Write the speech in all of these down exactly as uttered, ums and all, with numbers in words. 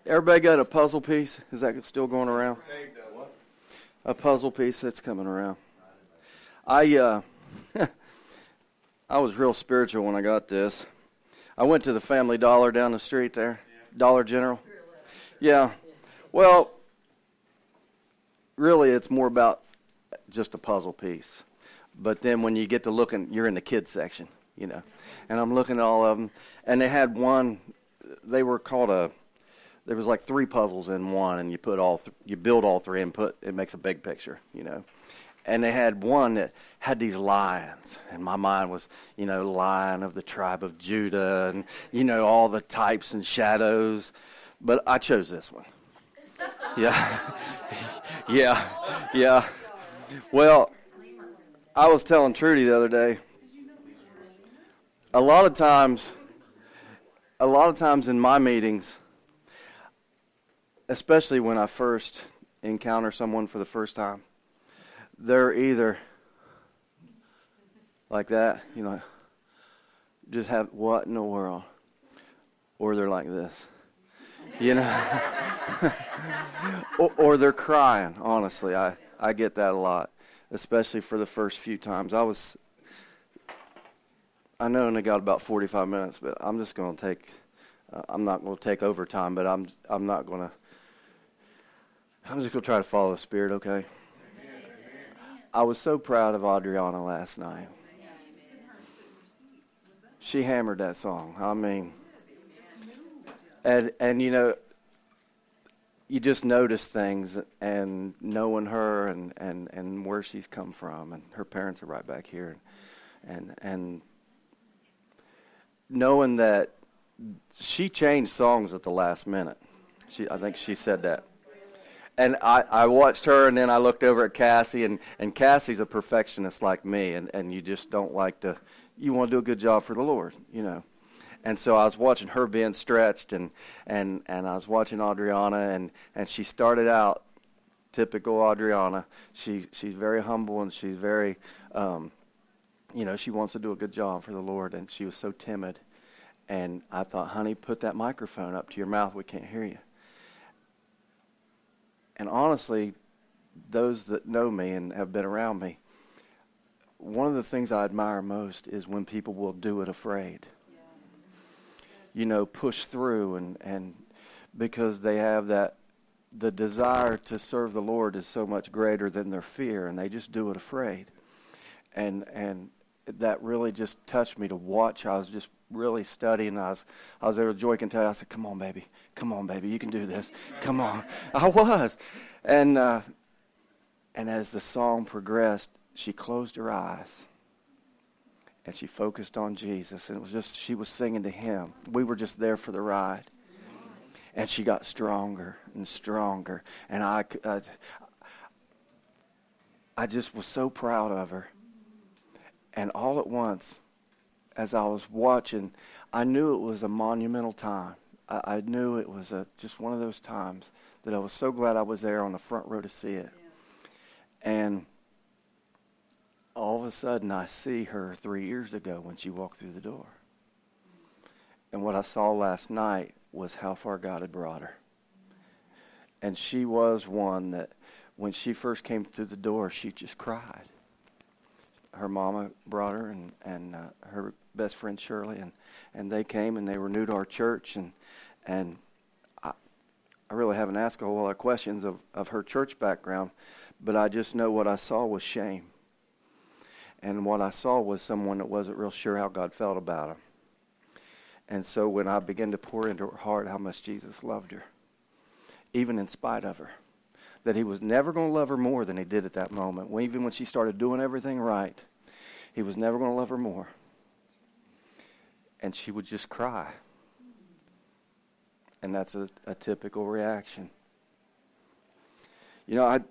Everybody got a puzzle piece? Is that still going around? A puzzle piece that's coming around. I uh, I was real spiritual when I got this. I went to the Family Dollar down the street there, Dollar General. Yeah. Well, really, it's more about just a puzzle piece. But then when you get to looking, you're in the kids section, you know. And I'm looking at all of them, and they had one. They were called a. There was like three puzzles in one, and you put all, th- you build all three, and put it makes a big picture, you know. And they had one that had these lions, and my mind was, you know, lion of the tribe of Judah, and you know all the types and shadows. But I chose this one. Yeah, yeah, yeah. Well, I was telling Trudy the other day. A lot of times, a lot of times in my meetings, especially when I first encounter someone for the first time, they're either like that, you know, just have what in the world, or they're like this, you know, or, or they're crying. Honestly, I, I get that a lot, especially for the first few times. I was, I know I only got about forty-five minutes, but I'm just going to take, uh, I'm not going to take overtime, but I'm, I'm not going to. I'm just going to try to follow the Spirit, okay? I was so proud of Adriana last night. She hammered that song. I mean, and, and you know, you just notice things, and knowing her and, and, and where she's come from, and her parents are right back here, and and knowing that she changed songs at the last minute. She, I think she said that. And I, I watched her, and then I looked over at Cassie, and, and Cassie's a perfectionist like me, and, and you just don't like to, you want to do a good job for the Lord, you know. And so I was watching her being stretched, and, and, and I was watching Adriana, and, and she started out, typical Adriana. She, she's very humble, and she's very, um, you know, she wants to do a good job for the Lord, and she was so timid. And I thought, honey, put that microphone up to your mouth. We can't hear you. And honestly, those that know me and have been around me, one of the things I admire most is when people will do it afraid. Yeah. You know, push through, and, and because they have that, the desire to serve the Lord is so much greater than their fear, and they just do it afraid. And and that really just touched me to watch. I was just really studying. I was, I was there with Joy Kentucky. I said, come on, baby. Come on, baby. You can do this. Come on. I was. And, uh, and as the song progressed, she closed her eyes. And she focused on Jesus. And it was just, she was singing to him. We were just there for the ride. And she got stronger and stronger. And I, I, I just was so proud of her. And all at once, as I was watching, I knew it was a monumental time. I, I knew it was a, just one of those times that I was so glad I was there on the front row to see it. Yeah. And all of a sudden, I see her three years ago when she walked through the door. And what I saw last night was how far God had brought her. And she was one that, when she first came through the door, she just cried. Her mama brought her, and, and uh, her best friend Shirley, and, and they came, and they were new to our church, and and I, I really haven't asked a whole lot of questions of, of her church background, but I just know what I saw was shame. And what I saw was someone that wasn't real sure how God felt about her. And so when I began to pour into her heart how much Jesus loved her, even in spite of her, that he was never going to love her more than he did at that moment. When, even when she started doing everything right, he was never going to love her more. And she would just cry. And that's a, a typical reaction. You know, I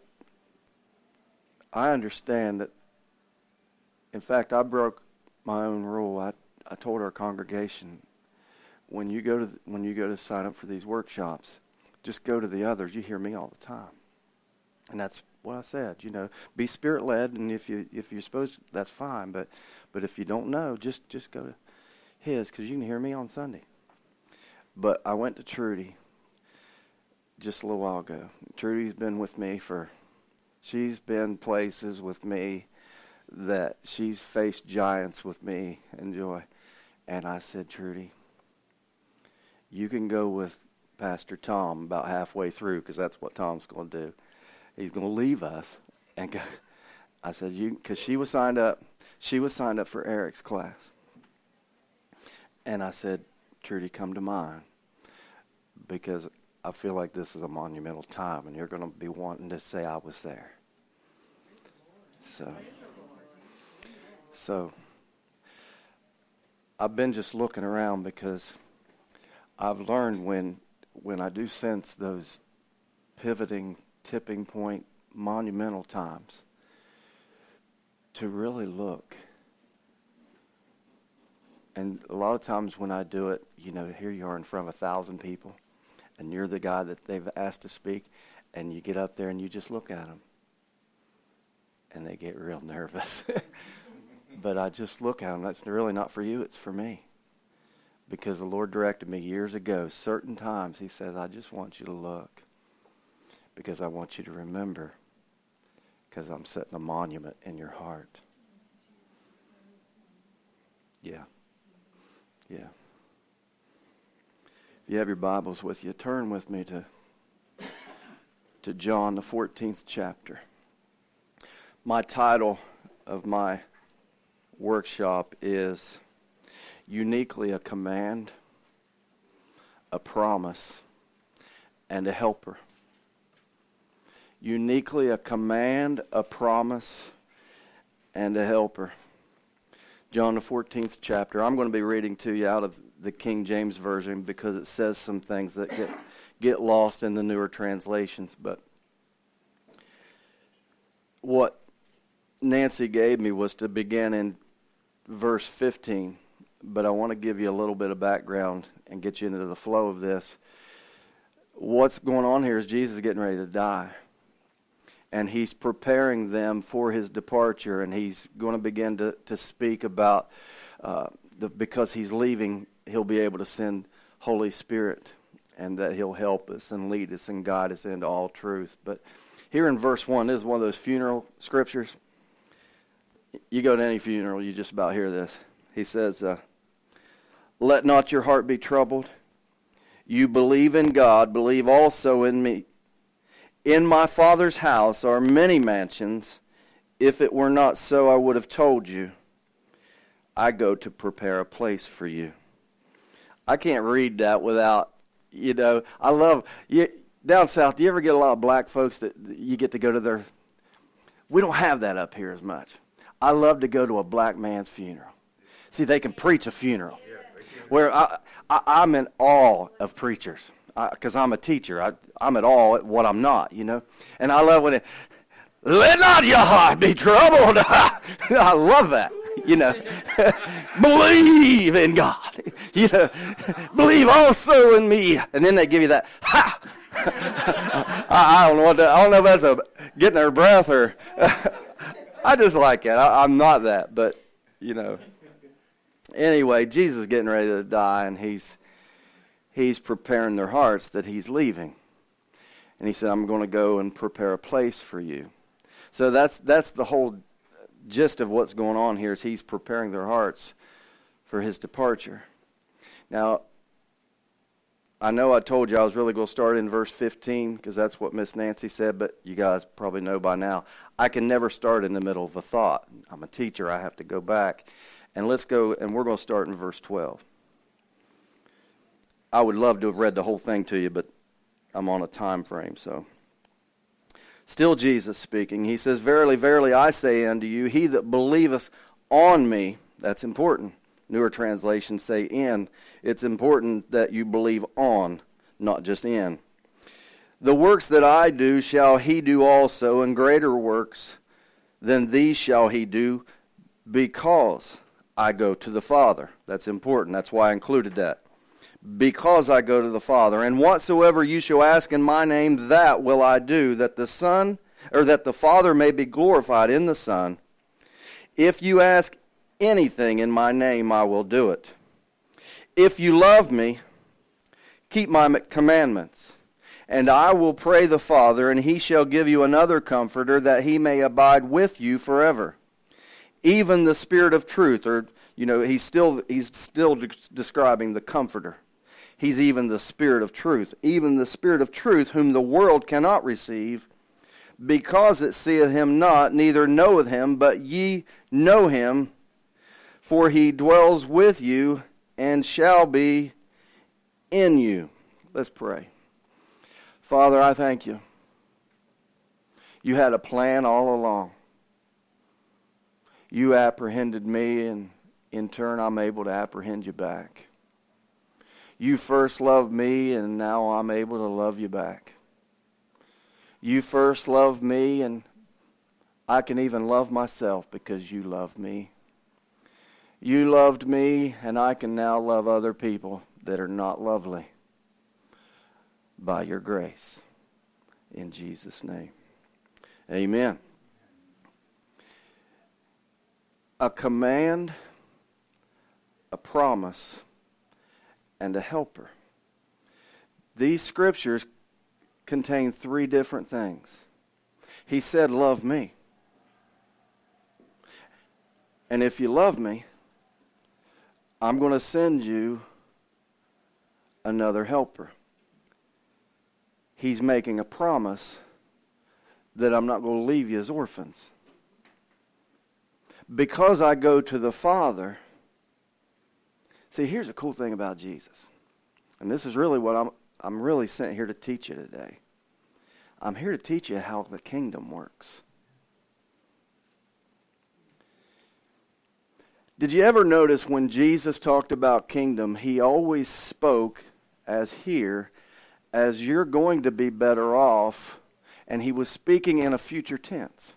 I understand that, in fact, I broke my own rule. I, I told our congregation, when you go to the, when you go to sign up for these workshops, just go to the others. You hear me all the time. And that's what I said, you know, be Spirit-led, and if, you, if you're supposed to, that's fine. But but if you don't know, just, just go to his, because you can hear me on Sunday. But I went to Trudy, just a little while ago. Trudy's been with me for, she's been places with me that she's faced giants with me and Joy. And I said, Trudy, you can go with Pastor Tom about halfway through, because that's what Tom's going to do. He's going to leave us and go. I said, you, because she was signed up. She was signed up for Eric's class. And I said, Trudy, come to mine, because I feel like this is a monumental time, and you're going to be wanting to say I was there. So, so I've been just looking around, because I've learned when when I do sense those pivoting, tipping point, monumental times, to really look. And a lot of times when I do it, you know, here you are in front of a thousand people, and you're the guy that they've asked to speak, and you get up there and you just look at them, and they get real nervous. But I just look at them. That's really not for you, it's for me. Because the Lord directed me years ago, certain times, he says, I just want you to look, because I want you to remember, because I'm setting a monument in your heart. Yeah. Yeah. If you have your Bibles with you, turn with me to, to John, the fourteenth chapter. My title of my workshop is Uniquely a Command, a Promise, and a Helper. Uniquely a command, a promise, and a helper. John, the fourteenth chapter. I'm going to be reading to you out of the King James Version, because it says some things that get, get lost in the newer translations. But what Nancy gave me was to begin in verse fifteen. But I want to give you a little bit of background and get you into the flow of this. What's going on here is Jesus is getting ready to die. And he's preparing them for his departure. And he's going to begin to, to speak about, uh, the, because he's leaving, he'll be able to send Holy Spirit. And that he'll help us and lead us and guide us into all truth. But here in verse one, this is one of those funeral scriptures. You go to any funeral, you just about hear this. He says, uh, let not your heart be troubled. You believe in God, believe also in me. In my Father's house are many mansions. If it were not so, I would have told you. I go to prepare a place for you. I can't read that without, you know, I love, you, down south, do you ever get a lot of black folks that you get to go to their, we don't have that up here as much. I love to go to a black man's funeral. See, they can preach a funeral. Where I, I, I'm in awe of preachers, because I'm a teacher. I, I'm at awe at what I'm not, you know. And I love when it, let not your heart be troubled. I love that, you know. Believe in God, you know. Believe also in me. And then they give you that, ha! I, I don't know what that, I don't know if that's a getting their breath or, I just like it. I, I'm not that, but, you know. Anyway, Jesus is getting ready to die, and he's he's preparing their hearts that he's leaving. And he said, I'm going to go and prepare a place for you. So that's that's the whole gist of what's going on here, is he's preparing their hearts for his departure. Now, I know I told you I was really going to start in verse fifteen, because that's what Miss Nancy said, but you guys probably know by now, I can never start in the middle of a thought. I'm a teacher. I have to go back. And let's go, and we're going to start in verse twelve. I would love to have read the whole thing to you, but I'm on a time frame, so. Still Jesus speaking. He says, verily, verily, I say unto you, he that believeth on me, that's important. Newer translations say in. It's important that you believe on, not just in. The works that I do shall he do also, and greater works than these shall he do, because I go to the Father. That's important. That's why I included that. Because I go to the Father. And whatsoever you shall ask in my name, that will I do, that the Son, or that the Father may be glorified in the Son. If you ask anything in my name, I will do it. If you love me, keep my commandments. And I will pray the Father, and he shall give you another Comforter, that he may abide with you forever. Even the Spirit of truth, or, you know, he's still, he's still de- describing the Comforter. He's even the Spirit of truth. Even the Spirit of truth, whom the world cannot receive, because it seeth him not, neither knoweth him, but ye know him, for he dwells with you, and shall be in you. Let's pray. Father, I thank you. You had a plan all along. You apprehended me, and in turn I'm able to apprehend you back. You first loved me, and now I'm able to love you back. You first loved me, and I can even love myself because you loved me. You loved me, and I can now love other people that are not lovely by your grace. In Jesus' name. Amen. A command, a promise, and a helper. These scriptures contain three different things. He said, love me. And if you love me, I'm going to send you another helper. He's making a promise that I'm not going to leave you as orphans. Because I go to the Father. See, here's a cool thing about Jesus. And this is really what I'm I'm really sent here to teach you today. I'm here to teach you how the kingdom works. Did you ever notice when Jesus talked about kingdom, he always spoke as here, as you're going to be better off, and he was speaking in a future tense.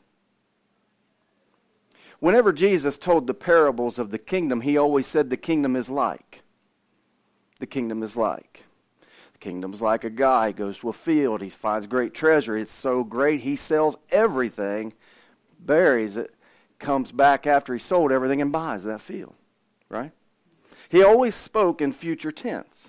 Whenever Jesus told the parables of the kingdom, he always said the kingdom is like. The kingdom is like. The kingdom's like a guy goes to a field, he finds great treasure. It's so great, he sells everything, buries it, comes back after he sold everything and buys that field. Right? He always spoke in future tense.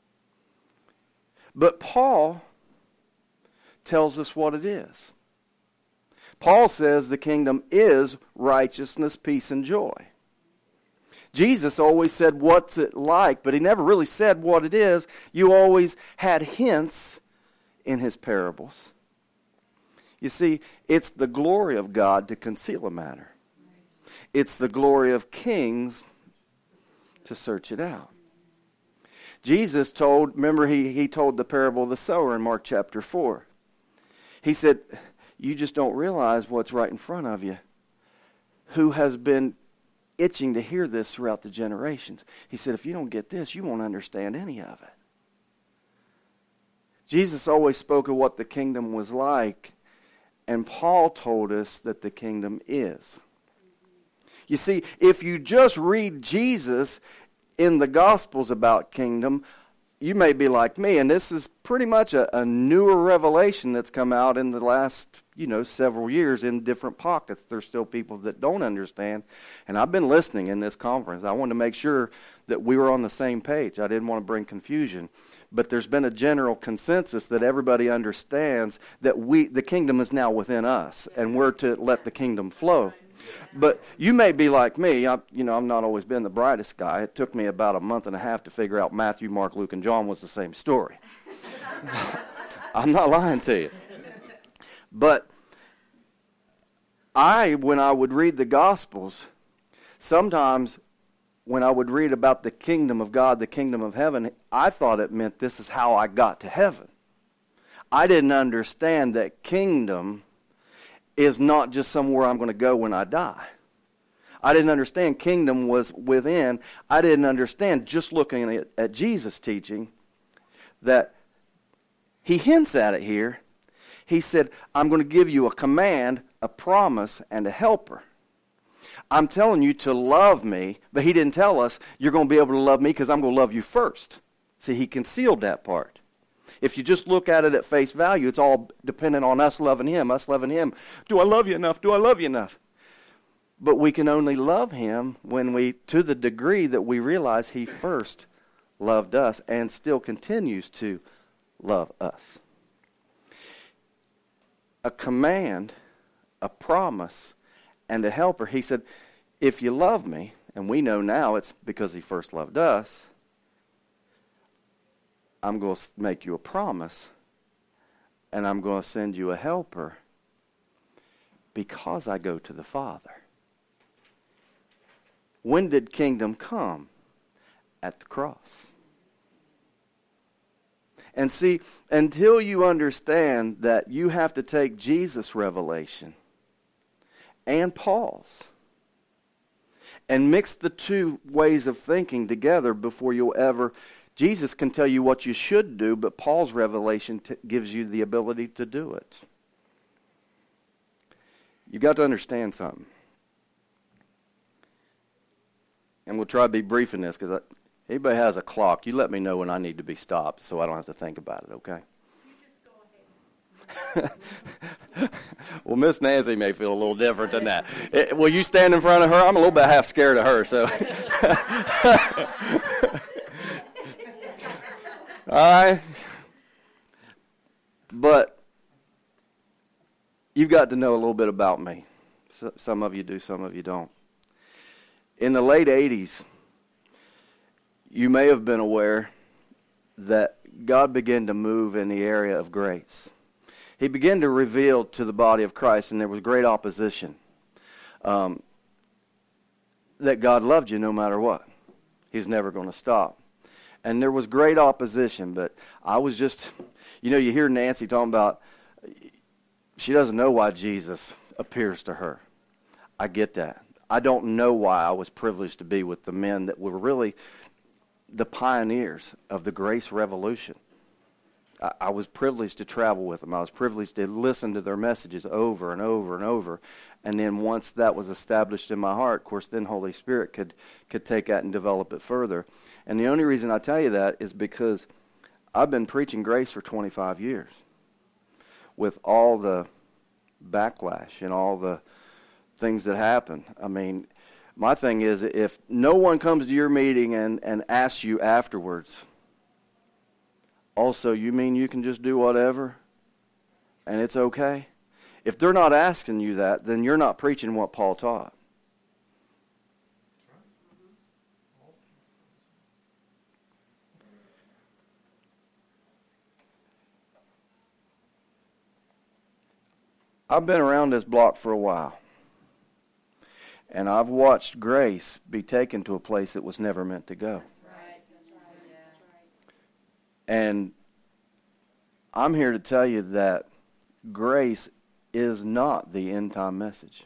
But Paul tells us what it is. Paul says the kingdom is righteousness, peace, and joy. Jesus always said, what's it like? But he never really said what it is. You always had hints in his parables. You see, it's the glory of God to conceal a matter. It's the glory of kings to search it out. Jesus told, remember he, he told the parable of the sower in Mark chapter four. He said, you just don't realize what's right in front of you. Who has been itching to hear this throughout the generations? He said, if you don't get this, you won't understand any of it. Jesus always spoke of what the kingdom was like, and Paul told us that the kingdom is. You see, if you just read Jesus in the Gospels about kingdom, you may be like me, and this is pretty much a, a newer revelation that's come out in the last, you know, several years in different pockets. There's still people that don't understand, and I've been listening in this conference. I wanted to make sure that we were on the same page. I didn't want to bring confusion, but there's been a general consensus that everybody understands that we, the kingdom is now within us, and we're to let the kingdom flow. But you may be like me. I, you know, I've not always been the brightest guy. It took me about a month and a half to figure out Matthew, Mark, Luke, and John was the same story. I'm not lying to you. But I, when I would read the Gospels, sometimes when I would read about the kingdom of God, the kingdom of heaven, I thought it meant this is how I got to heaven. I didn't understand that kingdom is not just somewhere I'm going to go when I die. I didn't understand kingdom was within. I didn't understand, just looking at, at Jesus' teaching, that he hints at it here. He said, I'm going to give you a command, a promise, and a helper. I'm telling you to love me, but he didn't tell us you're going to be able to love me because I'm going to love you first. See, he concealed that part. If you just look at it at face value, it's all dependent on us loving him, us loving him. Do I love you enough? Do I love you enough? But we can only love him when we, to the degree that we realize he first loved us and still continues to love us. a command, a promise, and a helper. He said, if you love me, and we know now it's because he first loved us, I'm going to make you a promise, and I'm going to send you a helper because I go to the Father. When did kingdom come? At the cross. And see, until you understand that you have to take Jesus' revelation and Paul's and mix the two ways of thinking together before you'll ever... Jesus can tell you what you should do, but Paul's revelation t- gives you the ability to do it. You've got to understand something. And we'll try to be brief in this, because anybody has a clock, you let me know when I need to be stopped so I don't have to think about it, okay? You just go ahead. Well, Miss Nancy may feel a little different than that. It, will you stand in front of her? I'm a little bit half scared of her, so... All right? But you've got to know a little bit about me. So, some of you do, some of you don't. In the late eighties, you may have been aware that God began to move in the area of grace. He began to reveal to the body of Christ, and there was great opposition, um, that God loved you no matter what. He's never going to stop. And there was great opposition, but I was just, you know, you hear Nancy talking about, she doesn't know why Jesus appears to her. I get that. I don't know why I was privileged to be with the men that were really the pioneers of the grace revolution. I, I was privileged to travel with them. I was privileged to listen to their messages over and over and over. And then once that was established in my heart, of course, then Holy Spirit could, could take that and develop it further. And the only reason I tell you that is because I've been preaching grace for twenty-five years with all the backlash and all the things that happen. I mean, my thing is, if no one comes to your meeting and, and asks you afterwards, also, you mean you can just do whatever and it's okay? If they're not asking you that, then you're not preaching what Paul taught. I've been around this block for a while. And I've watched grace be taken to a place it was never meant to go. Right. That's right. Yeah. That's right. And I'm here to tell you that grace is not the end time message.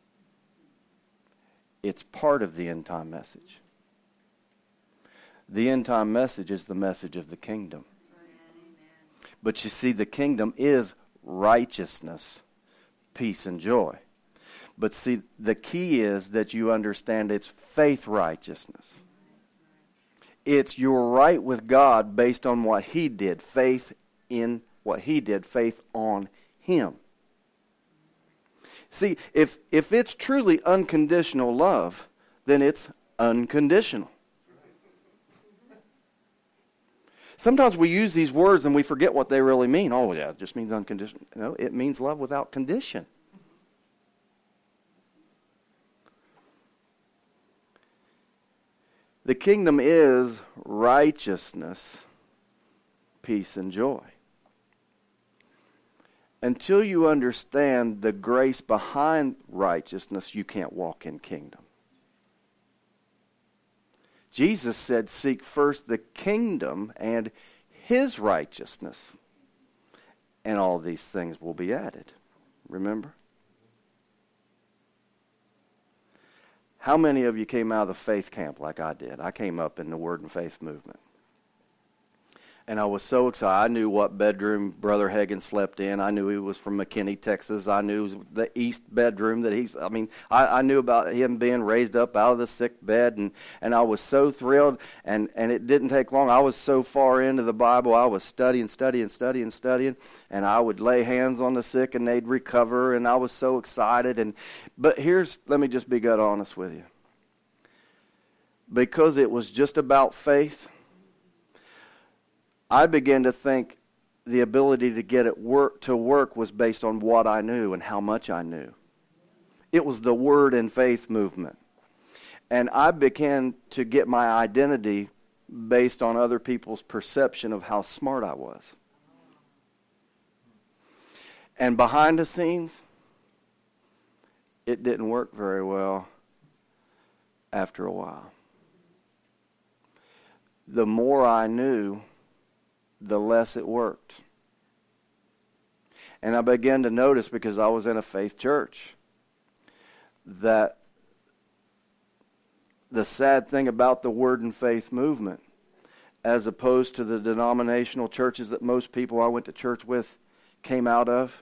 It's part of the end time message. The end time message is the message of the kingdom. That's right. Amen. But you see, the kingdom is righteousness, peace, and joy. But see, the key is that you understand it's faith righteousness. It's you're right with God based on what He did. Faith in what He did. Faith on Him. See, if, if it's truly unconditional love, then it's unconditional. Sometimes we use these words and we forget what they really mean. Oh, yeah, it just means unconditional. No, it means love without condition. The kingdom is righteousness, peace, and joy. Until you understand the grace behind righteousness, you can't walk in kingdom. Jesus said, seek first the kingdom and His righteousness, and all these things will be added. Remember? How many of you came out of the faith camp like I did? I came up in the Word and Faith movement. And I was so excited. I knew what bedroom Brother Hagin slept in. I knew he was from McKinney, Texas. I knew the east bedroom that he's, I mean, I, I knew about him being raised up out of the sick bed. And, and I was so thrilled. And, and it didn't take long. I was so far into the Bible. I was studying, studying, studying, studying. And I would lay hands on the sick and they'd recover. And I was so excited. And But here's, let me just be God honest with you. Because it was just about faith, I began to think the ability to get it work to work was based on what I knew and how much I knew. It was the word and faith movement. And I began to get my identity based on other people's perception of how smart I was. And behind the scenes, it didn't work very well after a while. The more I knew, the less it worked. And I began to notice, because I was in a faith church, that the sad thing about the word and faith movement, as opposed to the denominational churches that most people I went to church with came out of,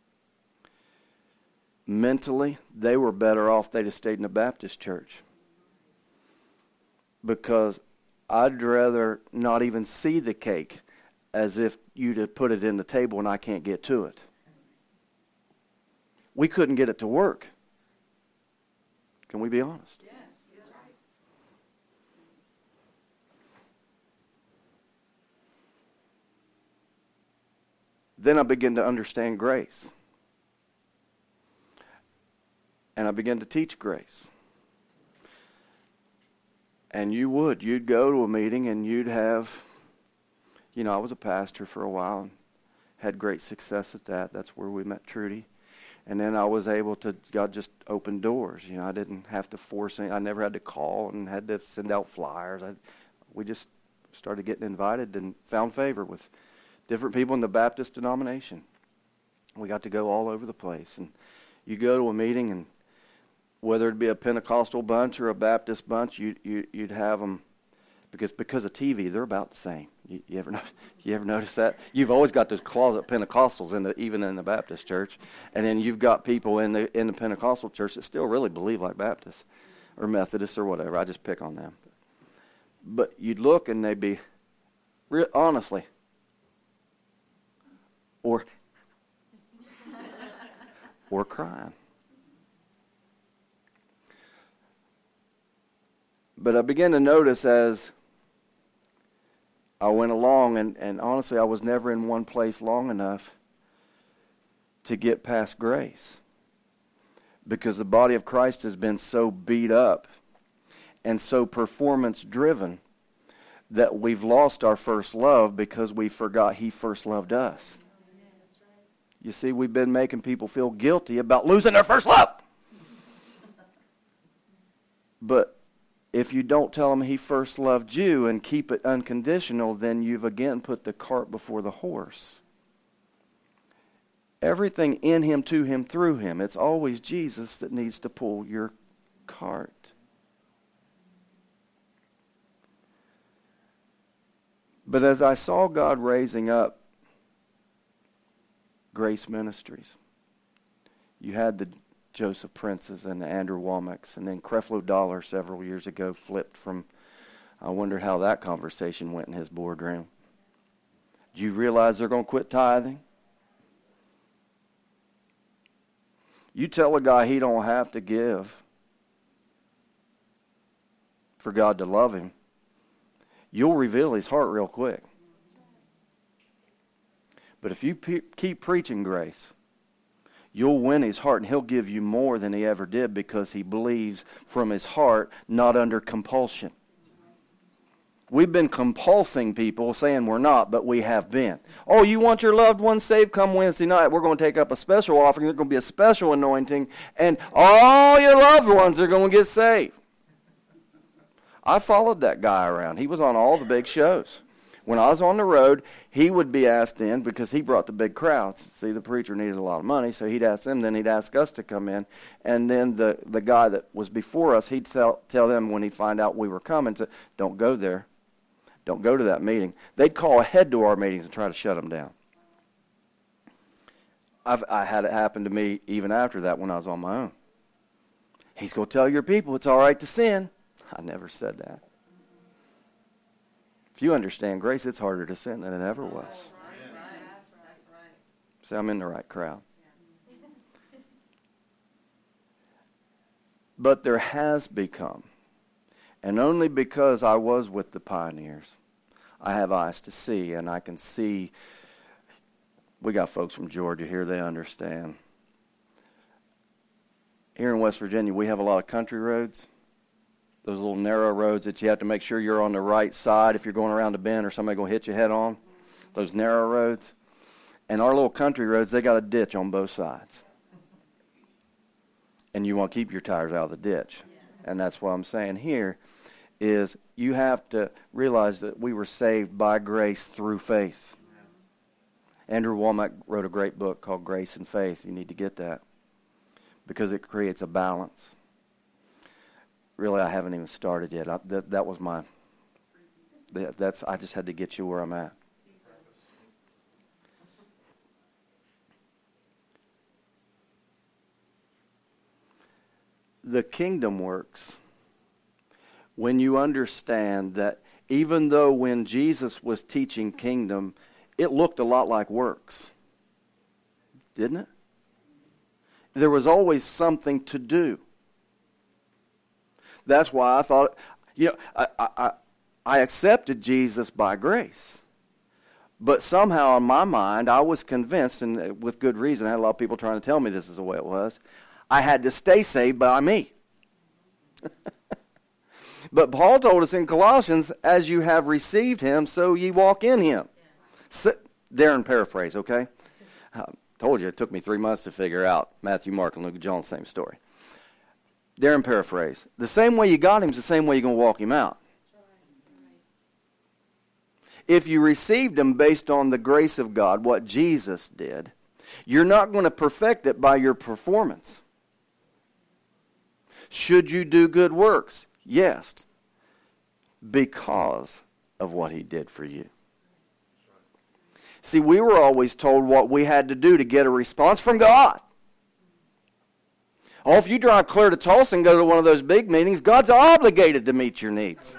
mentally, they were better off they'd have stayed in a Baptist church. Because I'd rather not even see the cake as if you'd have put it in the table and I can't get to it. We couldn't get it to work. Can we be honest? Yes, that's right. Then I began to understand grace. And I began to teach grace. And you would. You'd go to a meeting and you'd have, you know, I was a pastor for a while and had great success at that. That's where we met Trudy. And then I was able to, God just opened doors. You know, I didn't have to force any, I never had to call and had to send out flyers. I, we just started getting invited and found favor with different people in the Baptist denomination. We got to go all over the place. And you go to a meeting, and whether it be a Pentecostal bunch or a Baptist bunch, you, you, you'd have them, because because of T V, they're about the same. You, you ever you ever notice that? You've always got those closet Pentecostals in the even in the Baptist church, and then you've got people in the in the Pentecostal church that still really believe like Baptists or Methodists or whatever. I just pick on them. But you'd look and they'd be, re- honestly, or or crying. But I began to notice as I went along, and, and honestly, I was never in one place long enough to get past grace. Because the body of Christ has been so beat up and so performance-driven that we've lost our first love because we forgot He first loved us. You see, we've been making people feel guilty about losing their first love. But if you don't tell them He first loved you and keep it unconditional, then you've again put the cart before the horse. Everything in Him, to Him, through Him. It's always Jesus that needs to pull your cart. But as I saw God raising up Grace Ministries, you had the Joseph Princes and Andrew Womacks, and then Creflo Dollar several years ago flipped from, I wonder how that conversation went in his boardroom. Do you realize they're going to quit tithing? You tell a guy he don't have to give for God to love him, you'll reveal his heart real quick. But if you pe- keep preaching grace, you'll win his heart, and he'll give you more than he ever did because he believes from his heart, not under compulsion. We've been compulsing people, saying we're not, but we have been. Oh, you want your loved ones saved? Come Wednesday night. We're going to take up a special offering. There's going to be a special anointing, and all your loved ones are going to get saved. I followed that guy around. He was on all the big shows. When I was on the road, he would be asked in because he brought the big crowds. See, the preacher needed a lot of money, so he'd ask them, then he'd ask us to come in. And then the, the guy that was before us, he'd tell, tell them when he'd find out we were coming, to, don't go there. Don't go to that meeting. They'd call ahead to our meetings and try to shut them down. I've, I had it happen to me even after that when I was on my own. He's going to tell your people it's all right to sin. I never said that. If you understand grace, it's harder to sin than it ever was. That's right. That's right. See, I'm in the right crowd. But there has become, and only because I was with the pioneers, I have eyes to see, and I can see We got folks from Georgia here, they understand. Here in West Virginia, we have a lot of country roads. Those little narrow roads that you have to make sure you're on the right side if you're going around a bend or somebody going to hit you head on. Those narrow roads. And our little country roads, they got a ditch on both sides. And you want to keep your tires out of the ditch. And that's what I'm saying here is you have to realize that we were saved by grace through faith. Andrew Womack wrote a great book called Grace and Faith. You need to get that because it creates a balance. Really, I haven't even started yet. I, that, that was my, that, that's, I just had to get you where I'm at. The kingdom works when you understand that even though when Jesus was teaching kingdom, it looked a lot like works. Didn't it? There was always something to do. That's why I thought, you know, I, I, I accepted Jesus by grace. But somehow in my mind, I was convinced, and with good reason, I had a lot of people trying to tell me this is the way it was, I had to stay saved by me. But Paul told us in Colossians, as you have received him, so ye walk in him. So, there in paraphrase, okay? I told you it took me three months to figure out Matthew, Mark, and Luke, John, same story. There in paraphrase. The same way you got him is the same way you're going to walk him out. If you received him based on the grace of God, what Jesus did, you're not going to perfect it by your performance. Should you do good works? Yes. Because of what he did for you. See, we were always told what we had to do to get a response from God. Oh, if you drive clear to Tulsa and go to one of those big meetings, God's obligated to meet your needs.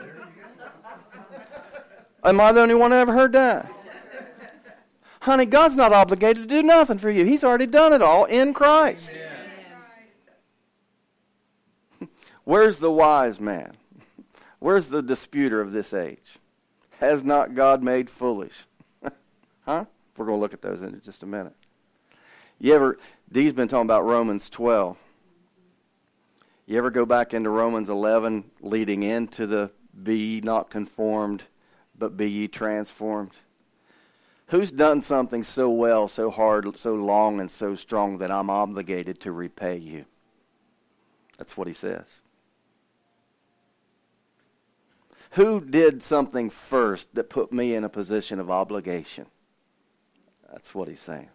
Am I the only one that ever heard that? Honey, God's not obligated to do nothing for you. He's already done it all in Christ. Amen. Where's the wise man? Where's the disputer of this age? Has not God made foolish? Huh? We're going to look at those in just a minute. You ever, Dee's been talking about Romans twelve. You ever go back into Romans eleven leading into the be ye not conformed, but be ye transformed? Who's done something so well, so hard, so long, and so strong that I'm obligated to repay you? That's what he says. Who did something first that put me in a position of obligation? That's what he's saying.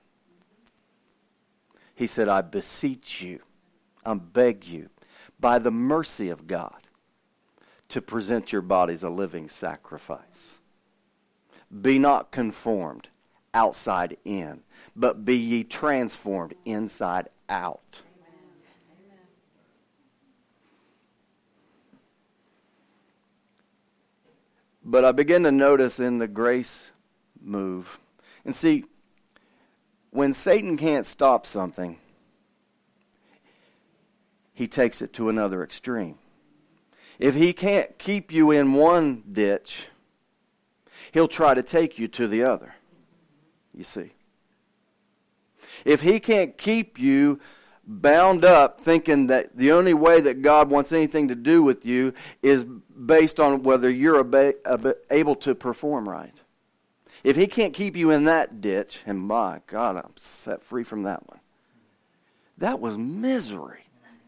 He said, I beseech you, I beg you, by the mercy of God, to present your bodies a living sacrifice. Be not conformed outside in, but be ye transformed inside out. Amen. But I begin to notice in the grace move, and see, when Satan can't stop something, he takes it to another extreme. If he can't keep you in one ditch, he'll try to take you to the other. You see. If he can't keep you bound up thinking that the only way that God wants anything to do with you is based on whether you're able to perform right. If he can't keep you in that ditch, and my God, I'm set free from that one. That was misery.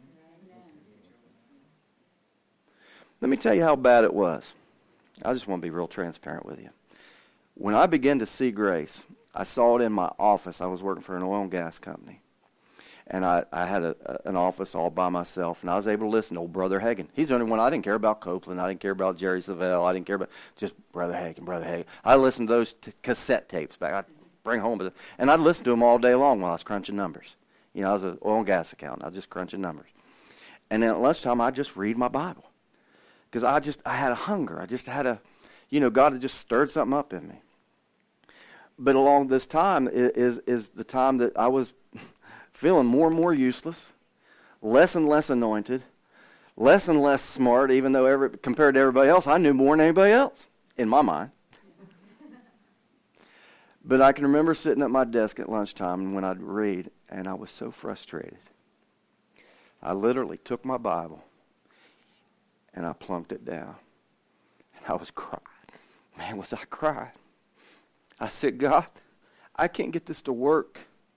Let me tell you how bad it was. I just want to be real transparent with you. When I began to see grace, I saw it in my office. I was working for an oil and gas company. And I, I had a, a, an office all by myself, and I was able to listen to old Brother Hagin. He's the only one. I didn't care about Copeland. I didn't care about Jerry Savelle. I didn't care about just Brother Hagin, Brother Hagin. I listened to those t- cassette tapes back. I'd bring home, and I'd listen to them all day long while I was crunching numbers. You know, I was an oil and gas accountant. I was just crunching numbers. And then at lunchtime, I'd just read my Bible. Because I just, I had a hunger. I just had a, you know, God had just stirred something up in me. But along this time is is the time that I was feeling more and more useless, less and less anointed, less and less smart, even though every, compared to everybody else, I knew more than anybody else, in my mind. But I can remember sitting at my desk at lunchtime when I'd read, and I was so frustrated. I literally took my Bible, and I plunked it down. And I was crying. Man, was I crying. I said, God, I can't get this to work.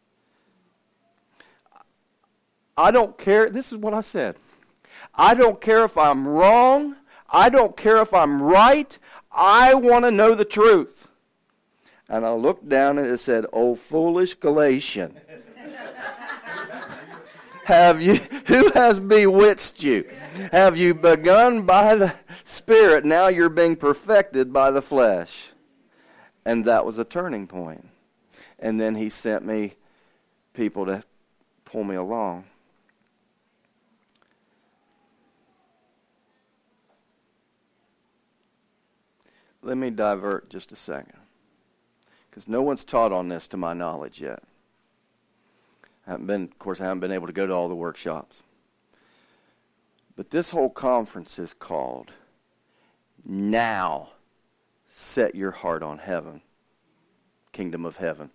I don't care. This is what I said. I don't care if I'm wrong. I don't care if I'm right. I want to know the truth. And I looked down and it said, "Oh, foolish Galatian. Have you, who has bewitched you? Have you begun by the Spirit? Now you're being perfected by the flesh." And that was a turning point. And then he sent me people to pull me along. Let me divert just a second, because no one's taught on this to my knowledge yet. I haven't been, of course, I haven't been able to go to all the workshops. But this whole conference is called Now Set Your Heart on Heaven, Kingdom of Heaven.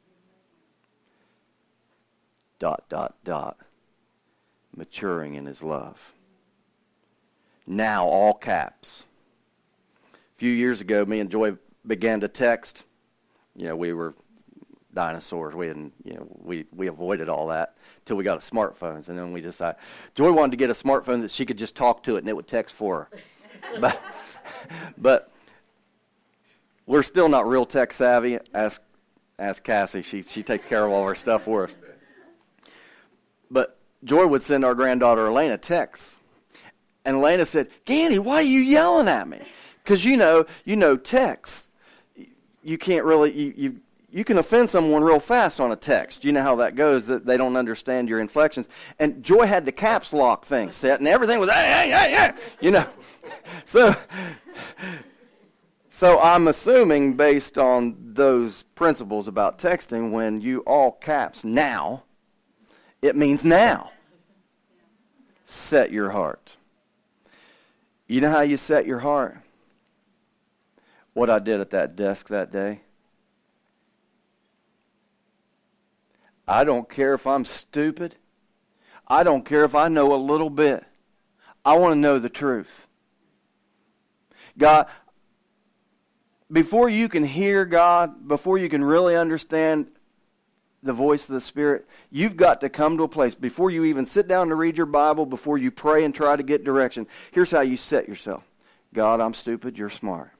Dot, dot, dot. Maturing in His love. Now, all caps. A few years ago, me and Joy began to text. You know, we were dinosaurs. We hadn't, you know, we, we avoided all that till we got a smartphones, and then we decided. Joy wanted to get a smartphone that she could just talk to it and it would text for her. but, but we're still not real tech savvy. Ask, ask Cassie. She she takes care of all our stuff for us. But Joy would send our granddaughter Elena texts, and Elena said, "Gandy, why are you yelling at me?" Because you know, you know, text. You can't really you. you You can offend someone real fast on a text. You know how that goes, that they don't understand your inflections. And Joy had the caps lock thing set, and everything was, hey, hey, hey, hey, you know. So, so I'm assuming, based on those principles about texting, when you all caps now, it means now. Set your heart. You know how you set your heart? What I did at that desk that day? I don't care if I'm stupid. I don't care if I know a little bit. I want to know the truth. God, before you can hear God, before you can really understand the voice of the Spirit, you've got to come to a place, before you even sit down to read your Bible, before you pray and try to get direction, here's how you set yourself. God, I'm stupid, you're smart.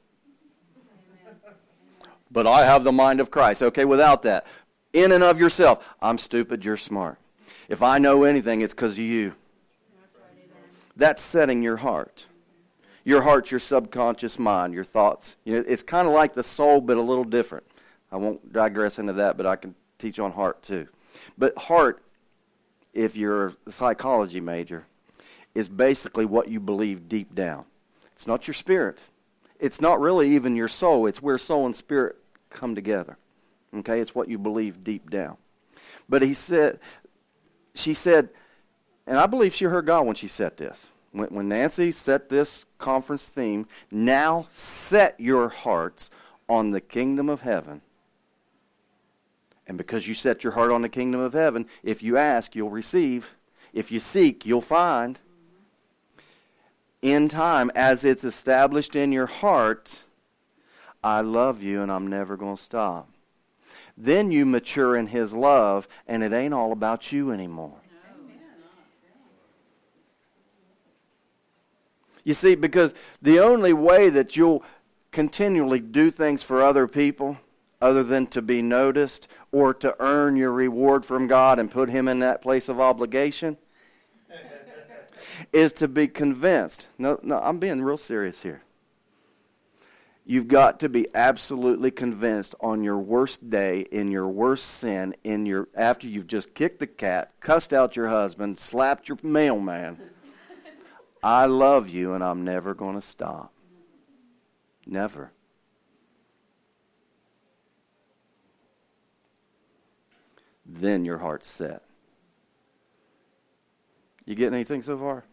But I have the mind of Christ. Okay, without that. In and of yourself, I'm stupid, you're smart. If I know anything, it's because of you. That's setting your heart. Your heart's your subconscious mind, your thoughts. You know, it's kind of like the soul, but a little different. I won't digress into that, but I can teach on heart too. But heart, if you're a psychology major, is basically what you believe deep down. It's not your spirit. It's not really even your soul. It's where soul and spirit come together. Okay, it's what you believe deep down. But he said, she said, and I believe she heard God when she said this. When, when Nancy set this conference theme, now set your hearts on the kingdom of heaven. And because you set your heart on the kingdom of heaven, if you ask, you'll receive. If you seek, you'll find. In time, as it's established in your heart, I love you and I'm never going to stop. Then you mature in His love, and it ain't all about you anymore. You see, because the only way that you'll continually do things for other people, other than to be noticed or to earn your reward from God and put Him in that place of obligation, is to be convinced. No, no, I'm being real serious here. You've got to be absolutely convinced on your worst day, in your worst sin, in your after you've just kicked the cat, cussed out your husband, slapped your mailman. I love you and I'm never going to stop. Never. Then your heart's set. You getting anything so far?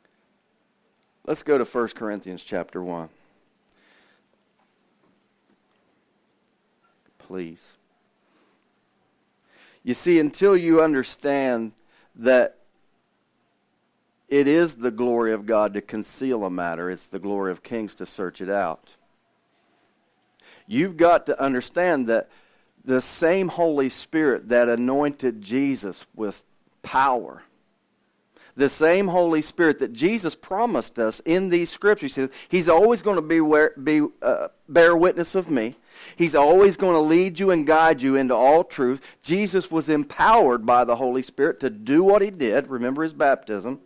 Let's go to First Corinthians chapter one. please. You see, until you understand that it is the glory of God to conceal a matter, it's the glory of kings to search it out. You've got to understand that the same Holy Spirit that anointed Jesus with power, the same Holy Spirit that Jesus promised us in these scriptures, he says, He's always going to be, where, be uh, bear witness of me. He's always going to lead you and guide you into all truth. Jesus was empowered by the Holy Spirit to do what He did. Remember His baptism.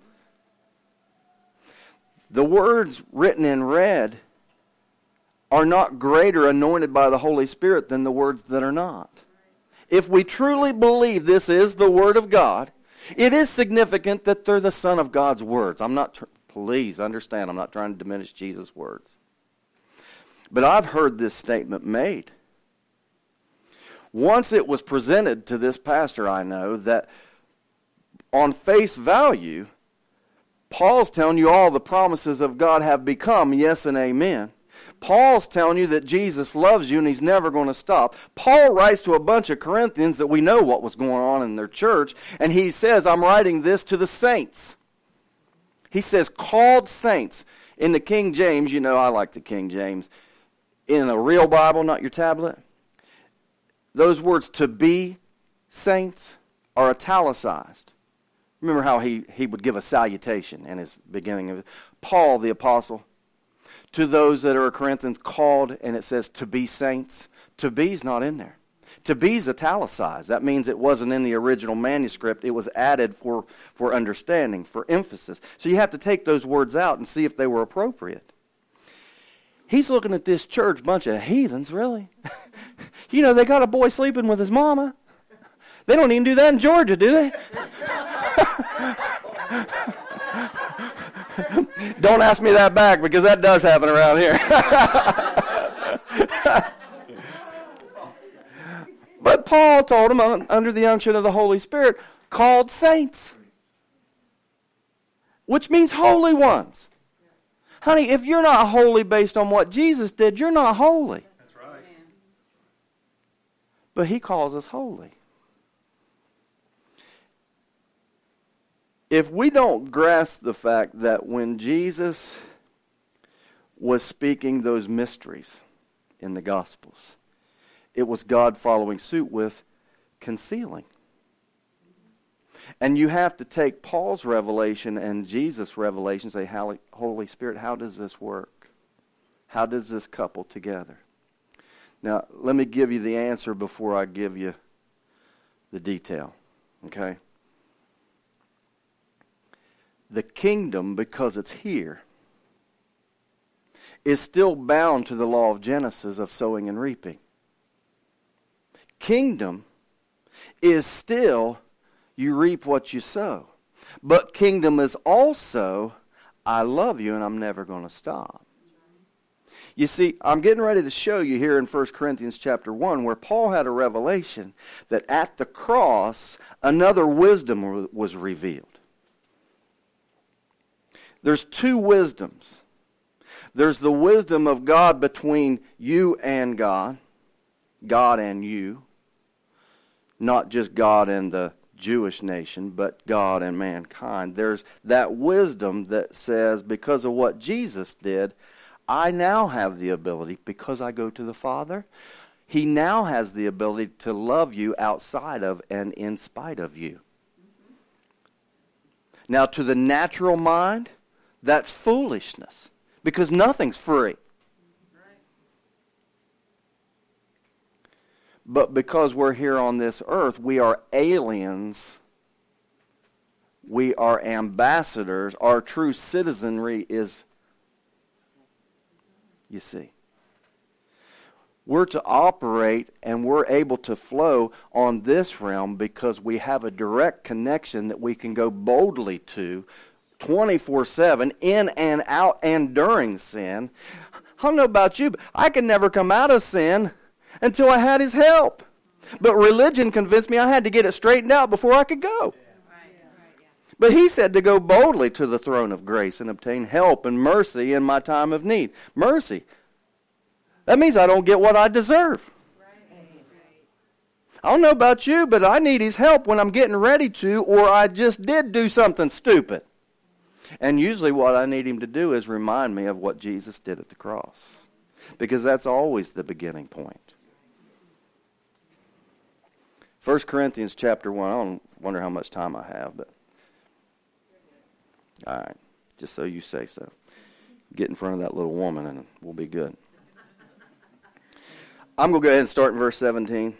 The words written in red are not greater anointed by the Holy Spirit than the words that are not. If we truly believe this is the Word of God, it is significant that they're the Son of God's words. I'm not, tr- please understand, I'm not trying to diminish Jesus' words. But I've heard this statement made. Once it was presented to this pastor I know that on face value, Paul's telling you all the promises of God have become yes and amen. Paul's telling you that Jesus loves you and He's never going to stop. Paul writes to a bunch of Corinthians that we know what was going on in their church, and he says, I'm writing this to the saints. He says, called saints. In the King James, you know I like the King James. In a real Bible, not your tablet, those words to be saints are italicized. Remember how he, he would give a salutation in his beginning of it. Paul the apostle, to those that are Corinthians called, and it says to be saints. To be's not in there. To be's italicized. That means it wasn't in the original manuscript. It was added for, for understanding, for emphasis. So you have to take those words out and see if they were appropriate. He's looking at this church, bunch of heathens, really. You know, they got a boy sleeping with his mama. They don't even do that in Georgia, do they? Don't ask me that back, because that does happen around here. But Paul told them under the unction of the Holy Spirit, called saints, which means holy ones. Honey, if you're not holy based on what Jesus did, you're not holy. That's right. But He calls us holy. If we don't grasp the fact that when Jesus was speaking those mysteries in the Gospels, it was God following suit with concealing. And you have to take Paul's revelation and Jesus' revelation and say, Holy Spirit, how does this work? How does this couple together? Now, let me give you the answer before I give you the detail. Okay? The kingdom, because it's here, is still bound to the law of Genesis of sowing and reaping. Kingdom is still you reap what you sow. But kingdom is also, I love you and I'm never going to stop. You see, I'm getting ready to show you here in First Corinthians chapter one where Paul had a revelation that at the cross, another wisdom was revealed. There's two wisdoms. There's the wisdom of God between you and God, God and you, not just God and the Jewish nation, but God and mankind. There's that wisdom that says, because of what Jesus did, I now have the ability, because I go to the Father, He now has the ability to love you outside of and in spite of you. Now, to the natural mind, that's foolishness, because nothing's free. But because we're here on this earth, we are aliens. We are ambassadors. Our true citizenry is, you see. We're to operate and we're able to flow on this realm because we have a direct connection that we can go boldly to twenty-four seven, in and out and during sin. I don't know about you, but I could never come out of sin until I had His help. But religion convinced me I had to get it straightened out before I could go. But He said to go boldly to the throne of grace and obtain help and mercy in my time of need. Mercy. That means I don't get what I deserve. I don't know about you, but I need his help when I'm getting ready to, or I just did do something stupid. And usually what I need him to do is remind me of what Jesus did at the cross. Because that's always the beginning point. First Corinthians chapter one. I don't wonder how much time I have, but all right, just so you say so. Get in front of that little woman and we'll be good. I'm going to go ahead and start in verse seventeen.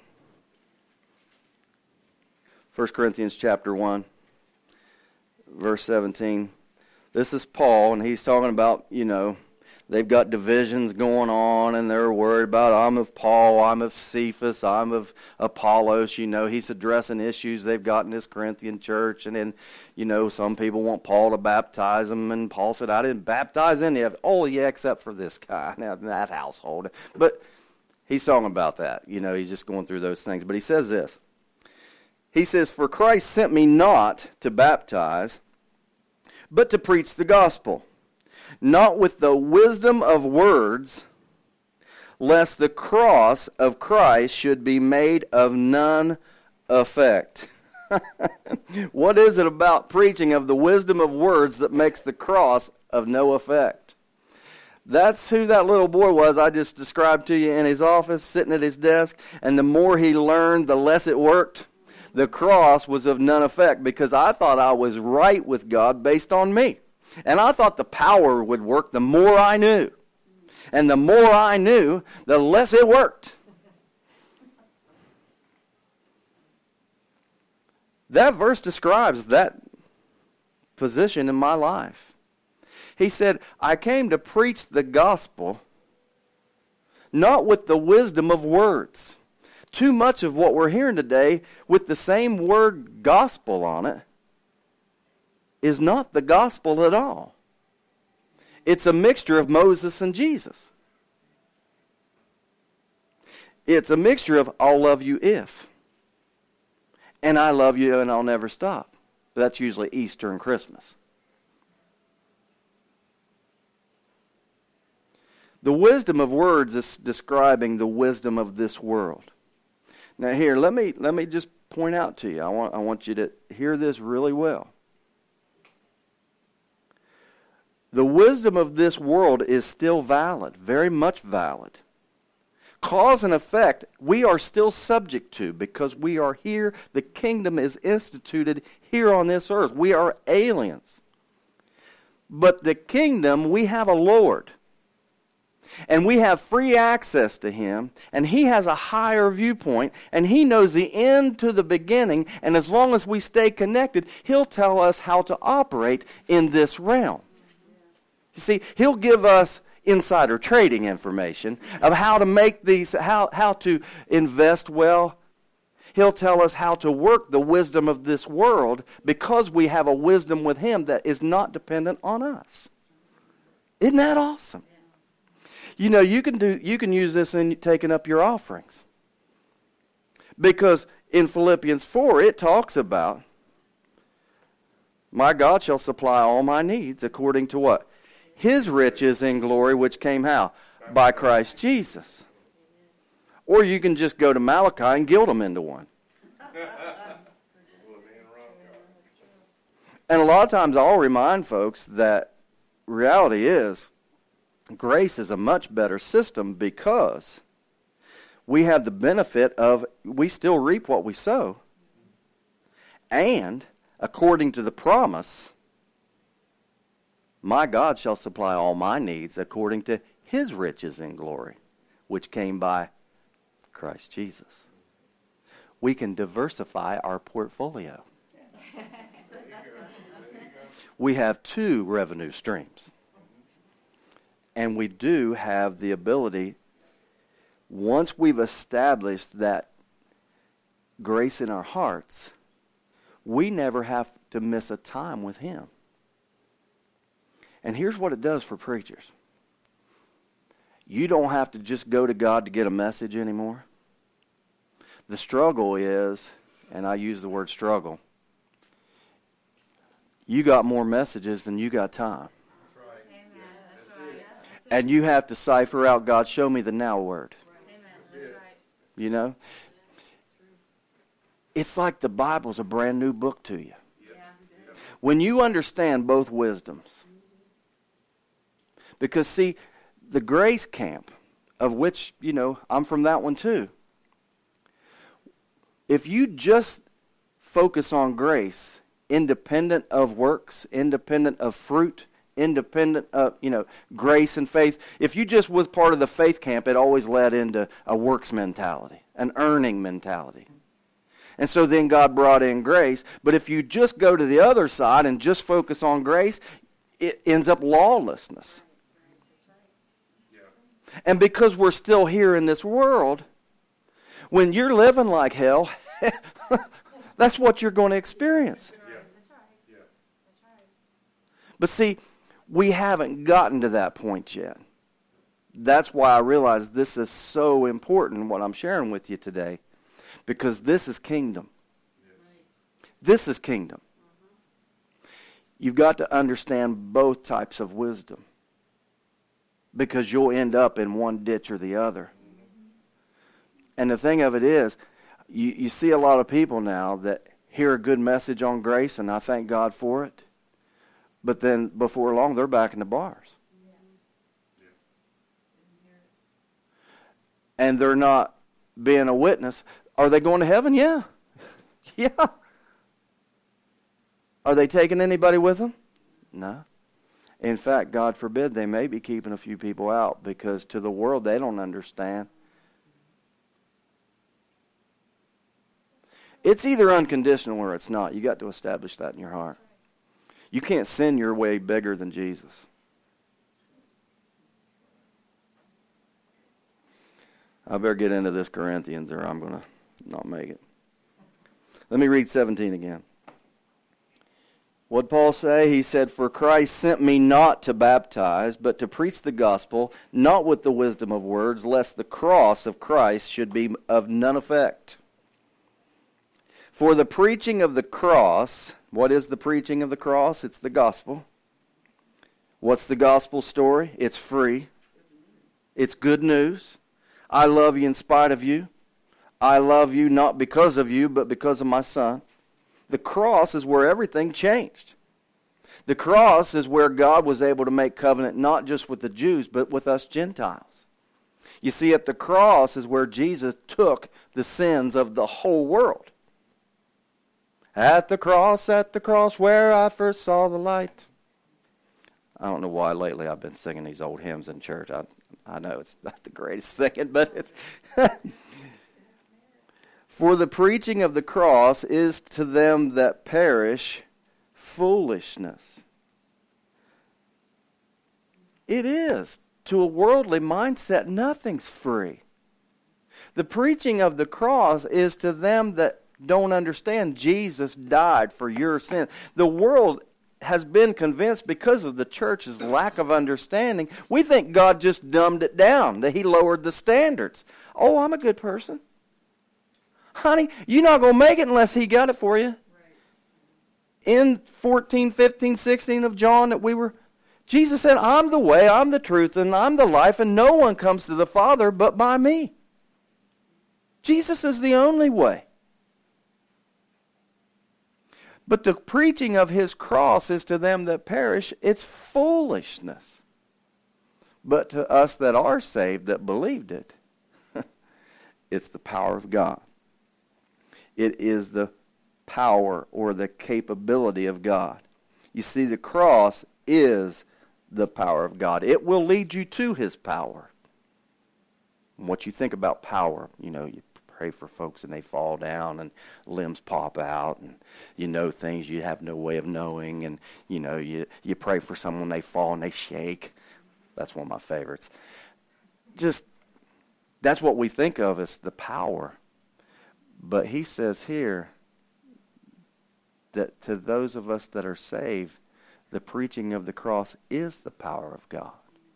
First Corinthians chapter one, verse seventeen. This is Paul, and he's talking about, you know, they've got divisions going on, and they're worried about, I'm of Paul, I'm of Cephas, I'm of Apollos. You know, he's addressing issues they've got in this Corinthian church. And then, you know, some people want Paul to baptize them. And Paul said, I didn't baptize any of it. Oh, yeah, except for this guy, now in that household. But he's talking about that. You know, he's just going through those things. But he says this. He says, for Christ sent me not to baptize, but to preach the gospel, not with the wisdom of words, lest the cross of Christ should be made of none effect. What is it about preaching of the wisdom of words that makes the cross of no effect? That's who that little boy was I just described to you in his office, sitting at his desk, and the more he learned, the less it worked. The cross was of none effect because I thought I was right with God based on me. And I thought the power would work the more I knew. And the more I knew, the less it worked. That verse describes that position in my life. He said, I came to preach the gospel, not with the wisdom of words. Too much of what we're hearing today with the same word gospel on it is not the gospel at all. It's a mixture of Moses and Jesus. It's a mixture of I'll love you if, and I love you and I'll never stop. That's usually Easter and Christmas. The wisdom of words is describing the wisdom of this world. Now here, let me let me just point out to you. I want I want you to hear this really well. The wisdom of this world is still valid, very much valid. Cause and effect, we are still subject to because we are here. The kingdom is instituted here on this earth. We are aliens. But the kingdom, we have a Lord. And we have free access to him, and he has a higher viewpoint, and he knows the end to the beginning, and as long as we stay connected, he'll tell us how to operate in this realm. You see, he'll give us insider trading information of how to make these, how, how to invest well. He'll tell us how to work the wisdom of this world because we have a wisdom with him that is not dependent on us. Isn't that awesome? You know, you can do you can use this in taking up your offerings. Because in Philippians four it talks about my God shall supply all my needs according to what? His riches in glory which came how? By Christ Jesus. Or you can just go to Malachi and guilt them into one. And a lot of times I'll remind folks that reality is grace is a much better system because we have the benefit of we still reap what we sow. And according to the promise, my God shall supply all my needs according to his riches in glory, which came by Christ Jesus. We can diversify our portfolio. We have two revenue streams. And we do have the ability, once we've established that grace in our hearts, we never have to miss a time with him. And here's what it does for preachers. You don't have to just go to God to get a message anymore. The struggle is, and I use the word struggle, you got more messages than you got time. And you have to cipher out, God, show me the now word. You know? it's like the Bible's a brand new book to you. Yeah. When you understand both wisdoms. Because, see, the grace camp, of which, you know, I'm from that one too. If you just focus on grace, independent of works, independent of fruit, independent of, you know, grace and faith, if you just was part of the faith camp, it always led into a works mentality, an earning mentality. And so then God brought in grace. But if you just go to the other side and just focus on grace, it ends up lawlessness. And because we're still here in this world, when you're living like hell, that's what you're going to experience. But see, we haven't gotten to that point yet. That's why I realize this is so important, what I'm sharing with you today. Because this is kingdom. This is kingdom. You've got to understand both types of wisdom. Because you'll end up in one ditch or the other. And the thing of it is, you, you see a lot of people now that hear a good message on grace, and I thank God for it. But then before long, they're back in the bars. And they're not being a witness. Are they going to heaven? Yeah. Yeah. Are they taking anybody with them? No. In fact, God forbid, they may be keeping a few people out because to the world they don't understand. It's either unconditional or it's not. You got to establish that in your heart. You can't sin your way bigger than Jesus. I better get into this Corinthians or I'm going to not make it. Let me read seventeen again. What did Paul say? He said, "For Christ sent me not to baptize, but to preach the gospel, not with the wisdom of words, lest the cross of Christ should be of none effect. For the preaching of the cross," what is the preaching of the cross? It's the gospel. What's the gospel story? It's free. It's good news. I love you in spite of you. I love you not because of you, but because of my Son. The cross is where everything changed. The cross is where God was able to make covenant not just with the Jews, but with us Gentiles. You see, at the cross is where Jesus took the sins of the whole world. At the cross, at the cross, where I first saw the light. I don't know why lately I've been singing these old hymns in church. I, I know it's not the greatest singing, but it's... For the preaching of the cross is to them that perish foolishness. It is. To a worldly mindset, nothing's free. The preaching of the cross is to them that don't understand Jesus died for your sin. The world has been convinced because of the church's lack of understanding. We think God just dumbed it down, that He lowered the standards. Oh, I'm a good person. Honey, you're not going to make it unless He got it for you. Right. In fourteen, fifteen, sixteen of John that we were, Jesus said, "I'm the way, I'm the truth, and I'm the life, and no one comes to the Father but by me." Jesus is the only way. But the preaching of His cross is to them that perish, it's foolishness. But to us that are saved, that believed it, it's the power of God. It is the power or the capability of God. You see, the cross is the power of God. It will lead you to His power. And what you think about power, you know, you pray for folks and they fall down and limbs pop out and you know things you have no way of knowing, and you know, you, you pray for someone, they fall and they shake. That's one of my favorites. Just, that's what we think of as the power. But he says here that to those of us that are saved, the preaching of the cross is the power of God.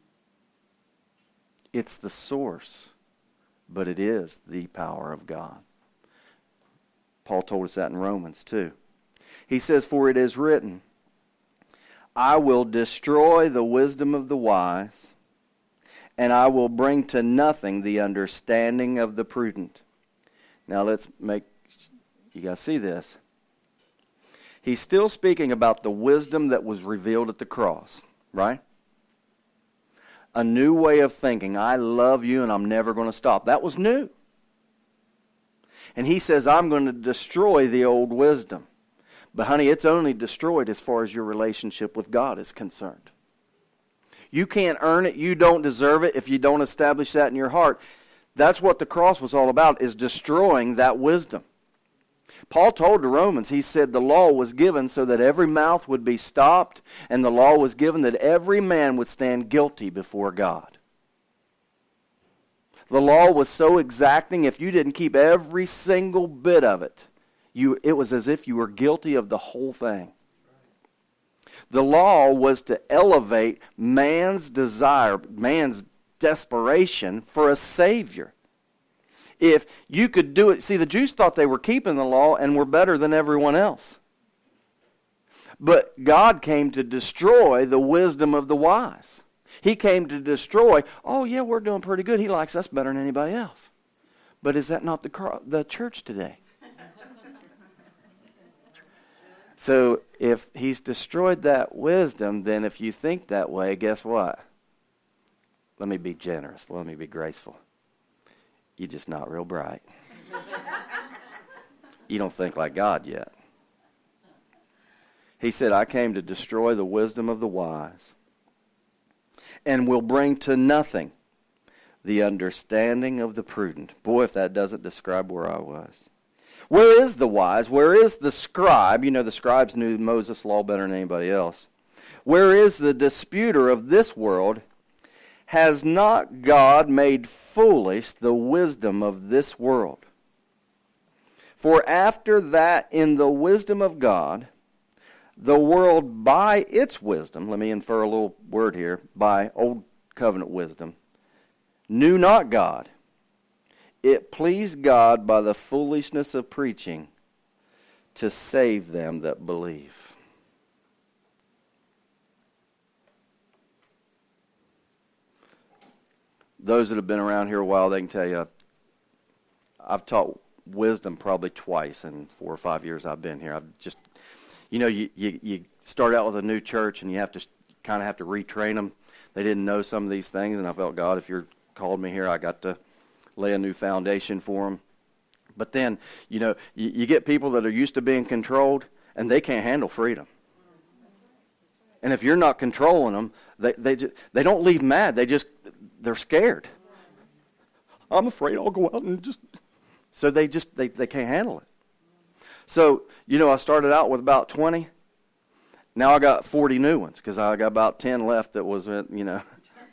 It's the source, but it is the power of God. Paul told us that in Romans too. He says, "For it is written, I will destroy the wisdom of the wise, and I will bring to nothing the understanding of the prudent." Now let's make You got to see this. He's still speaking about the wisdom that was revealed at the cross, right? A new way of thinking. I love you and I'm never going to stop. That was new. And he says, I'm going to destroy the old wisdom. But honey, it's only destroyed as far as your relationship with God is concerned. You can't earn it. You don't deserve it if you don't establish that in your heart. That's what the cross was all about, is destroying that wisdom. Paul told the Romans, he said the law was given so that every mouth would be stopped, and the law was given that every man would stand guilty before God. The law was so exacting, if you didn't keep every single bit of it, you, it was as if you were guilty of the whole thing. The law was to elevate man's desire, man's desperation for a Savior. If you could do it, see, the Jews thought they were keeping the law and were better than everyone else. But God came to destroy the wisdom of the wise. He came to destroy, oh yeah, we're doing pretty good. He likes us better than anybody else. But is that not the, the church today? So if he's destroyed that wisdom, then if you think that way, guess what? Let me be generous. Let me be graceful. You're just not real bright. You don't think like God yet. He said, I came to destroy the wisdom of the wise and will bring to nothing the understanding of the prudent. Boy, if that doesn't describe where I was. Where is the wise? Where is the scribe? You know, the scribes knew Moses' law better than anybody else. Where is the disputer of this world? Has not God made foolish the wisdom of this world? For after that, in the wisdom of God, the world by its wisdom, let me infer a little word here, by old covenant wisdom, knew not God. It pleased God by the foolishness of preaching to save them that believe. Those that have been around here a while, they can tell you, I've taught wisdom probably twice in four or five years I've been here. I've just, you know, you, you, you start out with a new church and you have to kind of have to retrain them. They didn't know some of these things, and I felt, God, if you're called me here, I got to lay a new foundation for them. But then, you know, you, you get people that are used to being controlled, and they can't handle freedom. And if you're not controlling them, they they just, they don't leave mad. They just, they're scared. I'm afraid I'll go out and just... So they just, they, they can't handle it. So, you know, I started out with about twenty. Now I got forty new ones, because I got about ten left that was, you know...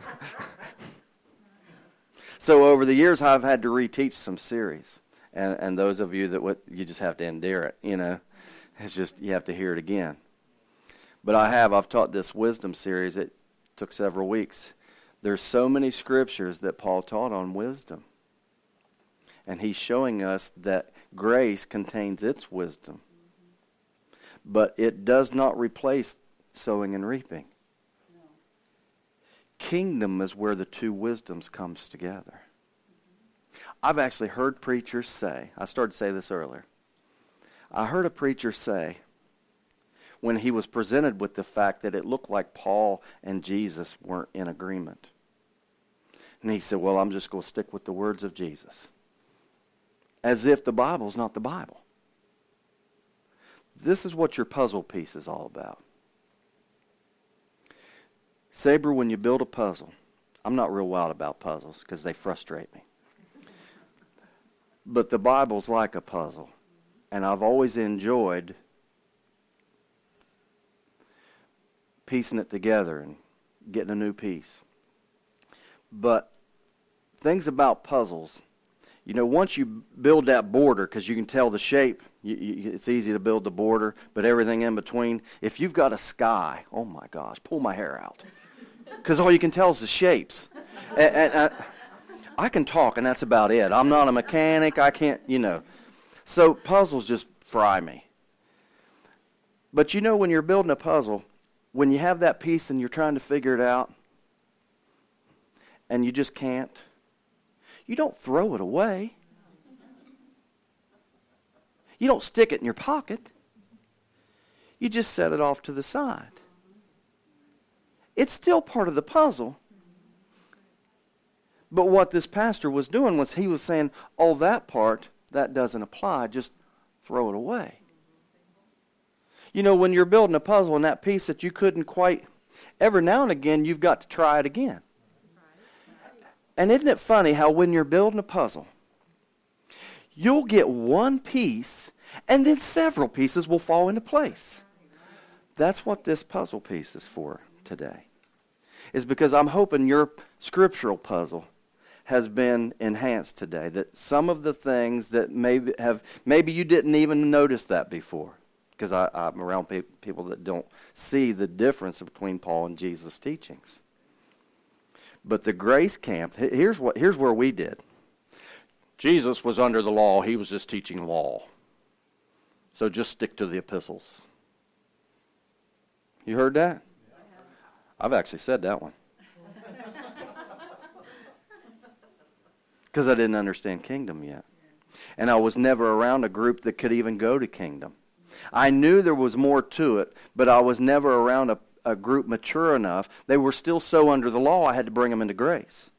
So over the years, I've had to reteach some series, and and those of you that would, you just have to endure it. You know, it's just you have to hear it again. But I have. I've taught this wisdom series. It took several weeks. There's so many scriptures that Paul taught on wisdom, and he's showing us that grace contains its wisdom, but it does not replace sowing and reaping. Kingdom is where the two wisdoms comes together. I've actually heard preachers say, I started to say this earlier, I heard a preacher say, when he was presented with the fact that it looked like Paul and Jesus weren't in agreement. And he said, well, I'm just going to stick with the words of Jesus. As if the Bible's not the Bible. This is what your puzzle piece is all about. Saber, when you build a puzzle, I'm not real wild about puzzles because they frustrate me. But the Bible's like a puzzle. And I've always enjoyed piecing it together and getting a new piece. But things about puzzles, you know, once you build that border, because you can tell the shape, you, you, it's easy to build the border, but everything in between, if you've got a sky, oh my gosh, pull my hair out. Because all you can tell is the shapes. And, and uh, I can talk, and that's about it. I'm not a mechanic. I can't, you know. So puzzles just fry me. But you know, when you're building a puzzle, when you have that piece and you're trying to figure it out, and you just can't, you don't throw it away. You don't stick it in your pocket. You just set it off to the side. It's still part of the puzzle. But what this pastor was doing was he was saying, oh, that part, that doesn't apply. Just throw it away. You know, when you're building a puzzle and that piece that you couldn't quite, every now and again, you've got to try it again. And isn't it funny how when you're building a puzzle, you'll get one piece and then several pieces will fall into place. That's what this puzzle piece is for today. Is because I'm hoping your scriptural puzzle has been enhanced today. That some of the things that maybe have, maybe you didn't even notice that before. Because I, I'm around pe- people that don't see the difference between Paul and Jesus' teachings. But the grace camp, here's what here's where we did. Jesus was under the law. He was just teaching law. So just stick to the epistles. You heard that? I've actually said that one. Because I didn't understand kingdom yet. And I was never around a group that could even go to kingdom. I knew there was more to it, but I was never around a, a group mature enough. They were still so under the law, I had to bring them into grace.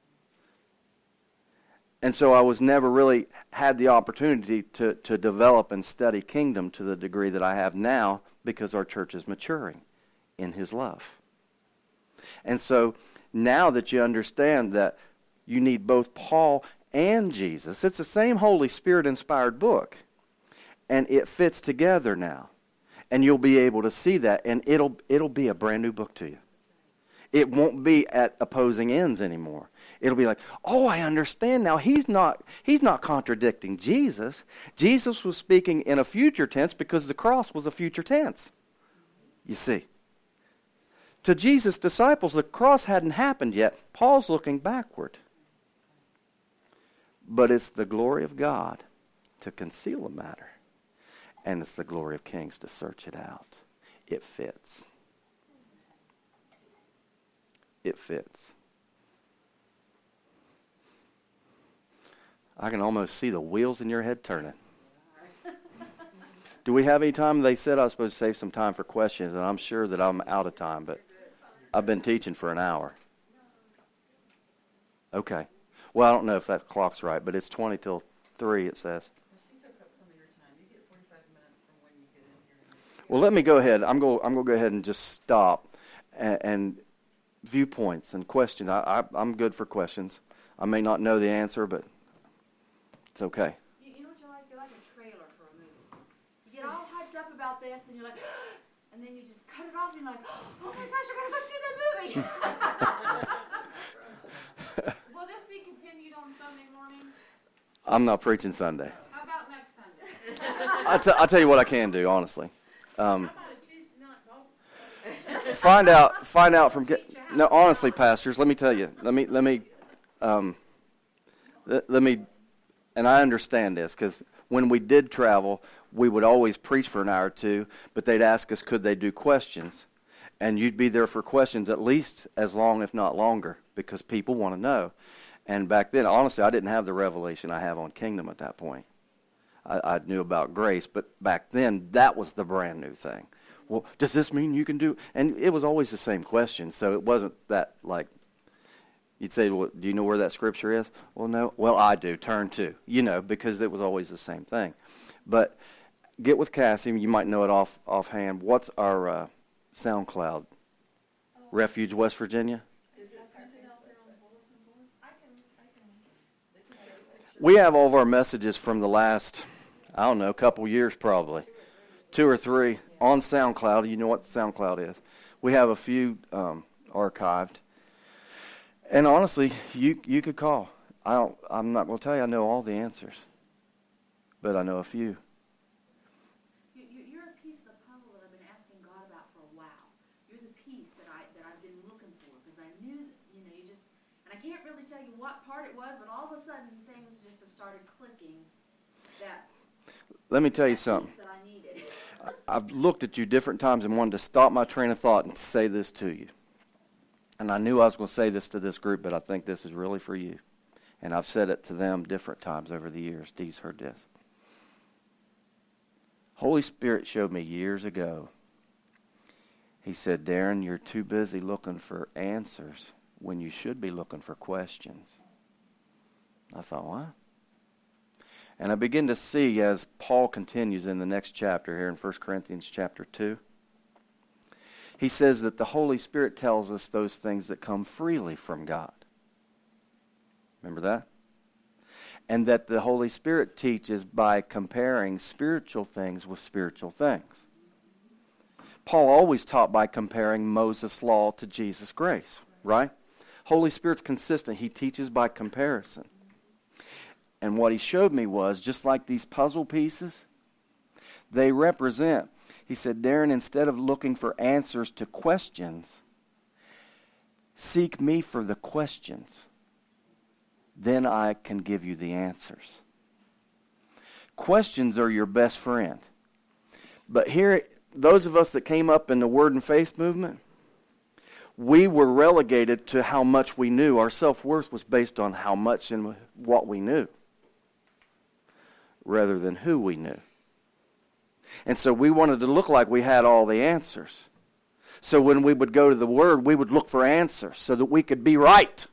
And so I was never really had the opportunity to, to develop and study kingdom to the degree that I have now because our church is maturing in His love. And so now that you understand that you need both Paul and Jesus, it's the same Holy Spirit-inspired book. And it fits together now. And you'll be able to see that. And it'll it'll be a brand new book to you. It won't be at opposing ends anymore. It'll be like, oh, I understand now. He's not he's not contradicting Jesus. Jesus was speaking in a future tense because the cross was a future tense. You see. To Jesus' disciples, the cross hadn't happened yet. Paul's looking backward. But it's the glory of God to conceal a matter. And it's the glory of kings to search it out. It fits. It fits. I can almost see the wheels in your head turning. Do we have any time? They said I was supposed to save some time for questions, and I'm sure that I'm out of time, but I've been teaching for an hour. Okay. Well, I don't know if that clock's right, but it's twenty till three, it says. Well, let me go ahead. I'm going. I'm going to go ahead and just stop, and, and viewpoints and questions. I, I, I'm good for questions. I may not know the answer, but it's okay. You, you know what you're like? You're like a trailer for a movie. You get all hyped up about this, and you're like, and then you just cut it off, and you're like, oh my gosh, I gotta go see that movie. Will this be continued on Sunday morning? I'm not preaching Sunday. How about next Sunday? I'll, t- I'll tell you what I can do, honestly. Um, How about a Tuesday night Bible find out. Find out from. No, honestly, pastors. Let me tell you. Let me. Let me. Um, let, let me. And I understand this because when we did travel, we would always preach for an hour or two, but they'd ask us, could they do questions? And you'd be there for questions at least as long, if not longer, because people want to know. And back then, honestly, I didn't have the revelation I have on kingdom at that point. I, I knew about grace, but back then, that was the brand new thing. Well, does this mean you can do? And it was always the same question, so it wasn't that like, you'd say, well, do you know where that scripture is? Well, no. Well, I do. Turn to. You know, because it was always the same thing. But get with Cassie. You might know it off offhand. What's our uh, SoundCloud? Oh. Refuge, West Virginia? Is that printed out there on the bulletin board? I can, I can. We have all of our messages from the last, I don't know, couple years probably. Two or three on SoundCloud. You know what SoundCloud is. We have a few um, archived. And honestly, you you could call. I don't. I'm not going to tell you I know all the answers, but I know a few. You, you, you're a piece of the puzzle that I've been asking God about for a while. You're the piece that I that I've been looking for because I knew that, you know, you just, and I can't really tell you what part it was, but all of a sudden things just have started clicking. That. Let me tell you something. That I needed. I've looked at you different times and wanted to stop my train of thought and say this to you. And I knew I was going to say this to this group, but I think this is really for you. And I've said it to them different times over the years. Dee's heard this. Holy Spirit showed me years ago. He said, Darren, you're too busy looking for answers when you should be looking for questions. I thought, what? And I begin to see as Paul continues in the next chapter here in First Corinthians chapter two. He says that the Holy Spirit tells us those things that come freely from God. Remember that? And that the Holy Spirit teaches by comparing spiritual things with spiritual things. Paul always taught by comparing Moses' law to Jesus' grace, right? Holy Spirit's consistent. He teaches by comparison. And what he showed me was, just like these puzzle pieces, they represent, he said, Darren, instead of looking for answers to questions, seek me for the questions. Then I can give you the answers. Questions are your best friend. But here, those of us that came up in the Word and Faith movement, we were relegated to how much we knew. Our self-worth was based on how much and what we knew, rather than who we knew. And so we wanted to look like we had all the answers. So when we would go to the Word, we would look for answers so that we could be right.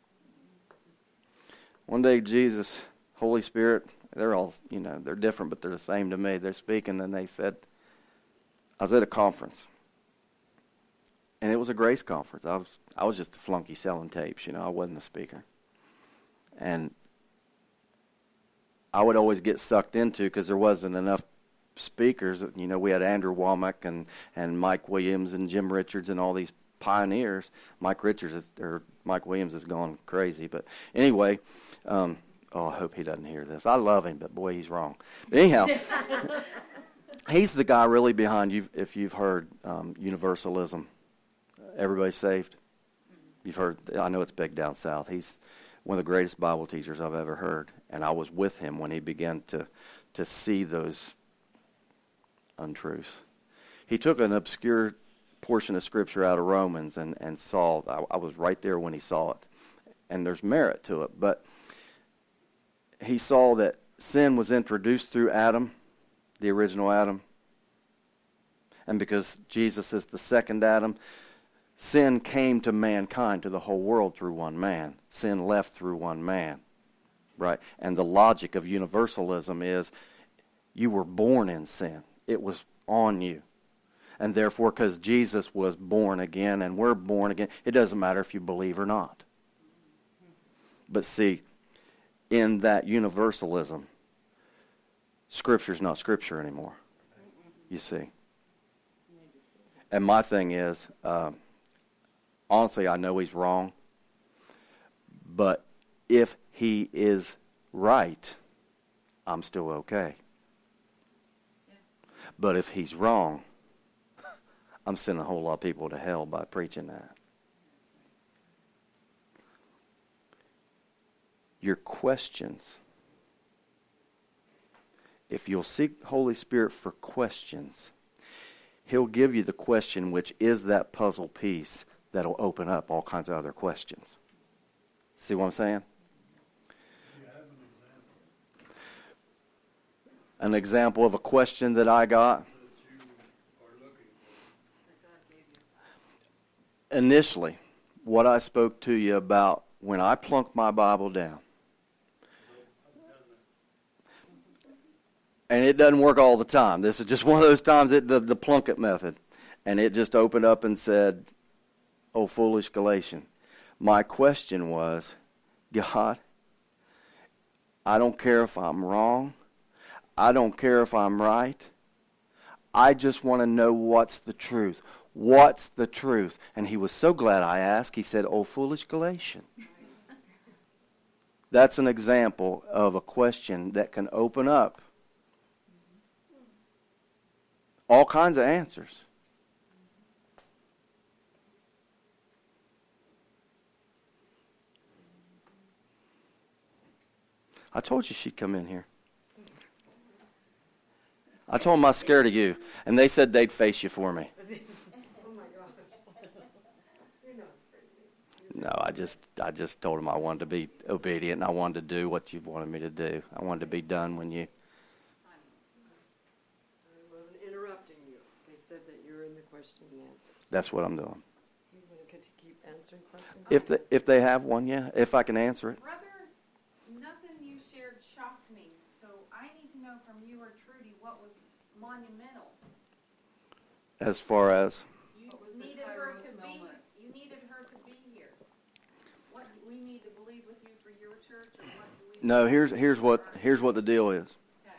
One day Jesus, Holy Spirit, they're all, you know, they're different, but they're the same to me. They're speaking, and they said, I was at a conference. And it was a grace conference. I was I was just a flunky selling tapes, you know. I wasn't the speaker. And I would always get sucked into, because there wasn't enough speakers. You know, we had Andrew Womack and, and Mike Williams and Jim Richards and all these pioneers. Mike Richards, is, or Mike Williams has gone crazy. But anyway, um, oh, I hope he doesn't hear this. I love him, but boy, he's wrong. But anyhow, he's the guy really behind you, if you've heard um, Universalism. Everybody saved? You've heard, I know it's big down south. He's one of the greatest Bible teachers I've ever heard. And I was with him when he began to, to see those untruths. He took an obscure portion of Scripture out of Romans and, and saw, I, I was right there when he saw it. And there's merit to it. But he saw that sin was introduced through Adam, the original Adam. And because Jesus is the second Adam, sin came to mankind, to the whole world, through one man. Sin left through one man. Right? And the logic of universalism is you were born in sin. It was on you. And therefore, because Jesus was born again and we're born again, it doesn't matter if you believe or not. But see, in that universalism, Scripture's not Scripture anymore. You see. And my thing is, uh, honestly, I know he's wrong. But if he is right, I'm still okay. Yeah. But if he's wrong, I'm sending a whole lot of people to hell by preaching that. Your questions. If you'll seek the Holy Spirit for questions, He'll give you the question which is that puzzle piece that'll open up all kinds of other questions. See what I'm saying? An example of a question that I got. Initially, what I spoke to you about when I plunked my Bible down. And it doesn't work all the time. This is just one of those times, it, the, the Plunkett method. And it just opened up and said, "Oh, foolish Galatian." My question was, God, I don't care if I'm wrong. I don't care if I'm right. I just want to know what's the truth. What's the truth? And he was so glad I asked. He said, "Oh, foolish Galatian." That's an example of a question that can open up all kinds of answers. I told you she'd come in here. I told them I was scared of you, and they said they'd face you for me. Oh my gosh. You're not afraid. No, I just I just told them I wanted to be obedient, and I wanted to do what you wanted me to do. I wanted to be done when you... question and answers. That's what I'm doing. You want to keep answering questions? If they, if they have one, yeah, if I can answer it. Brother, nothing you shared shocked me, so I need to know from you or Trudy what was monumental. As far as? You What was the needed her Kairos to be, moment? you needed her to be here. What do we need to believe with you for your church, or what do we? No, here's here's what here's what the deal is. Okay.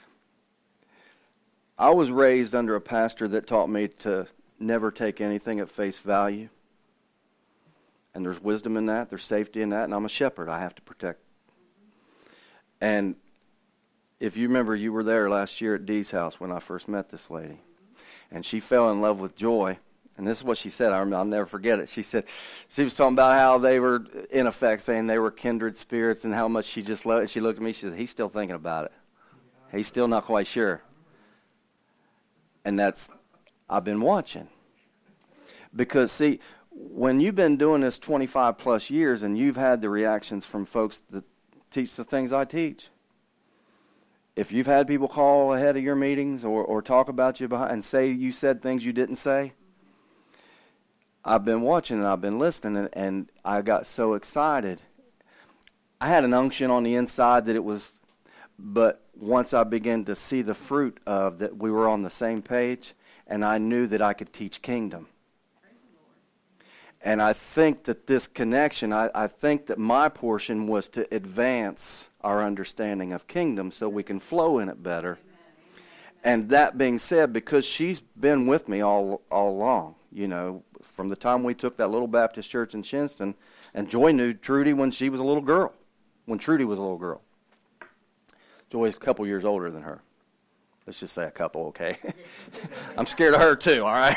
I was raised under a pastor that taught me to never take anything at face value. And there's wisdom in that, there's safety in that, and I'm a shepherd. I have to protect. And if you remember, you were there last year at Dee's house when I first met this lady. And she fell in love with Joy. And this is what she said. I remember, I'll never forget it. She said, she was talking about how they were, in effect, saying they were kindred spirits and how much she just loved it. She looked at me, she said, he's still thinking about it. He's still not quite sure. And that's, I've been watching. Because, see, when you've been doing this twenty-five plus years and you've had the reactions from folks that teach the things I teach, if you've had people call ahead of your meetings or, or talk about you behind and say you said things you didn't say, I've been watching and I've been listening, and, and I got so excited. I had an unction on the inside that it was, but once I began to see the fruit of that, we were on the same page, and I knew that I could teach kingdom. And I think that this connection, I, I think that my portion was to advance our understanding of kingdom so we can flow in it better. And that being said, because she's been with me all all along, you know, from the time we took that little Baptist church in Shinston, and Joy knew Trudy when she was a little girl, when Trudy was a little girl. Joy's a couple years older than her. Let's just say a couple, okay? I'm scared of her too, all right?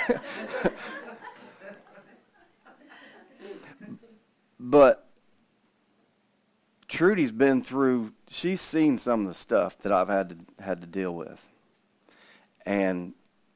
But Trudy's been through, she's seen some of the stuff that I've had to had to deal with. And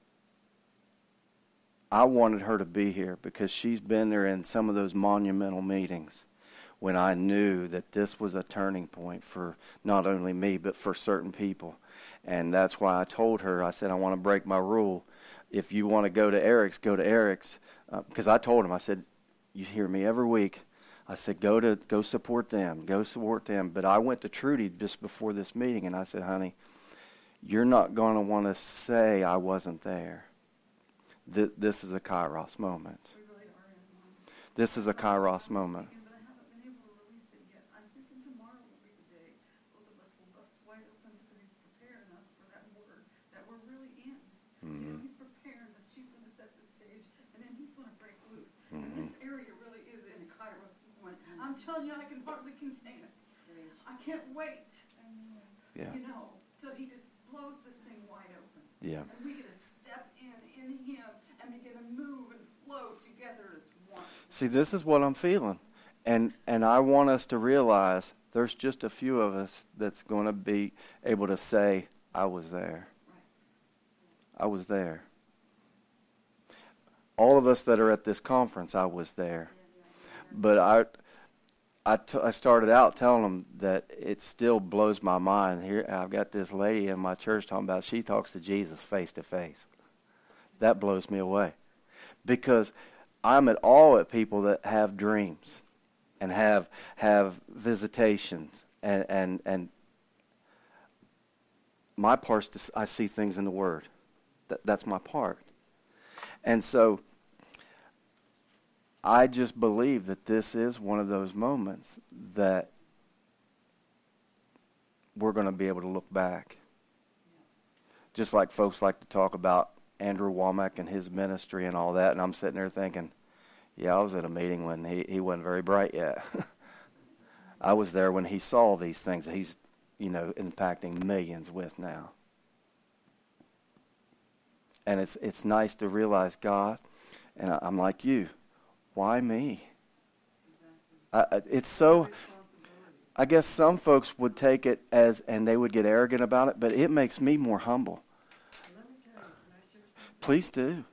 I wanted her to be here because she's been there in some of those monumental meetings when I knew that this was a turning point for not only me, but for certain people. And that's why I told her, I said, I want to break my rule. If you want to go to Eric's, go to Eric's. Uh, because I told him, I said, you hear me every week. I said, go to go support them, go support them. But I went to Trudy just before this meeting, and I said, honey, you're not going to want to say I wasn't there. Th- this is a Kairos moment. We really are in one. This is a Kairos moment. But I haven't been able to release it yet. I'm thinking tomorrow will be the day both of us will bust wide open because he's preparing us for that word that we're really in. Mm-hmm. You know, he's preparing us. She's going to set the stage, and then he's going to break loose. Mm-hmm. And this area really is in a Kairos moment. I'm telling you, I can hardly contain it. I can't wait. Yeah. You know, till he just blows this thing wide open. Yeah. And we get to step in in him and begin to move and flow together as one. See, this is what I'm feeling. And and I want us to realize there's just a few of us that's going to be able to say, I was there. Right. I was there. All of us that are at this conference, I was there. But I, I, t- I started out telling them that it still blows my mind. Here, I've got this lady in my church talking about she talks to Jesus face to face. That blows me away. Because I'm at awe at people that have dreams and have have visitations. And, and, and my part's to, I see things in the Word. That, that's my part. And so I just believe that this is one of those moments that we're going to be able to look back. Just like folks like to talk about Andrew Womack and his ministry and all that, and I'm sitting there thinking, yeah, I was at a meeting when he, he wasn't very bright yet. I was there when he saw these things that he's, you know, impacting millions with now. And it's it's nice to realize, God, and I, I'm like you, why me? I, I, it's so, I guess some folks would take it as, and they would get arrogant about it, but it makes me more humble. Let me tell you, can I share something? Please do.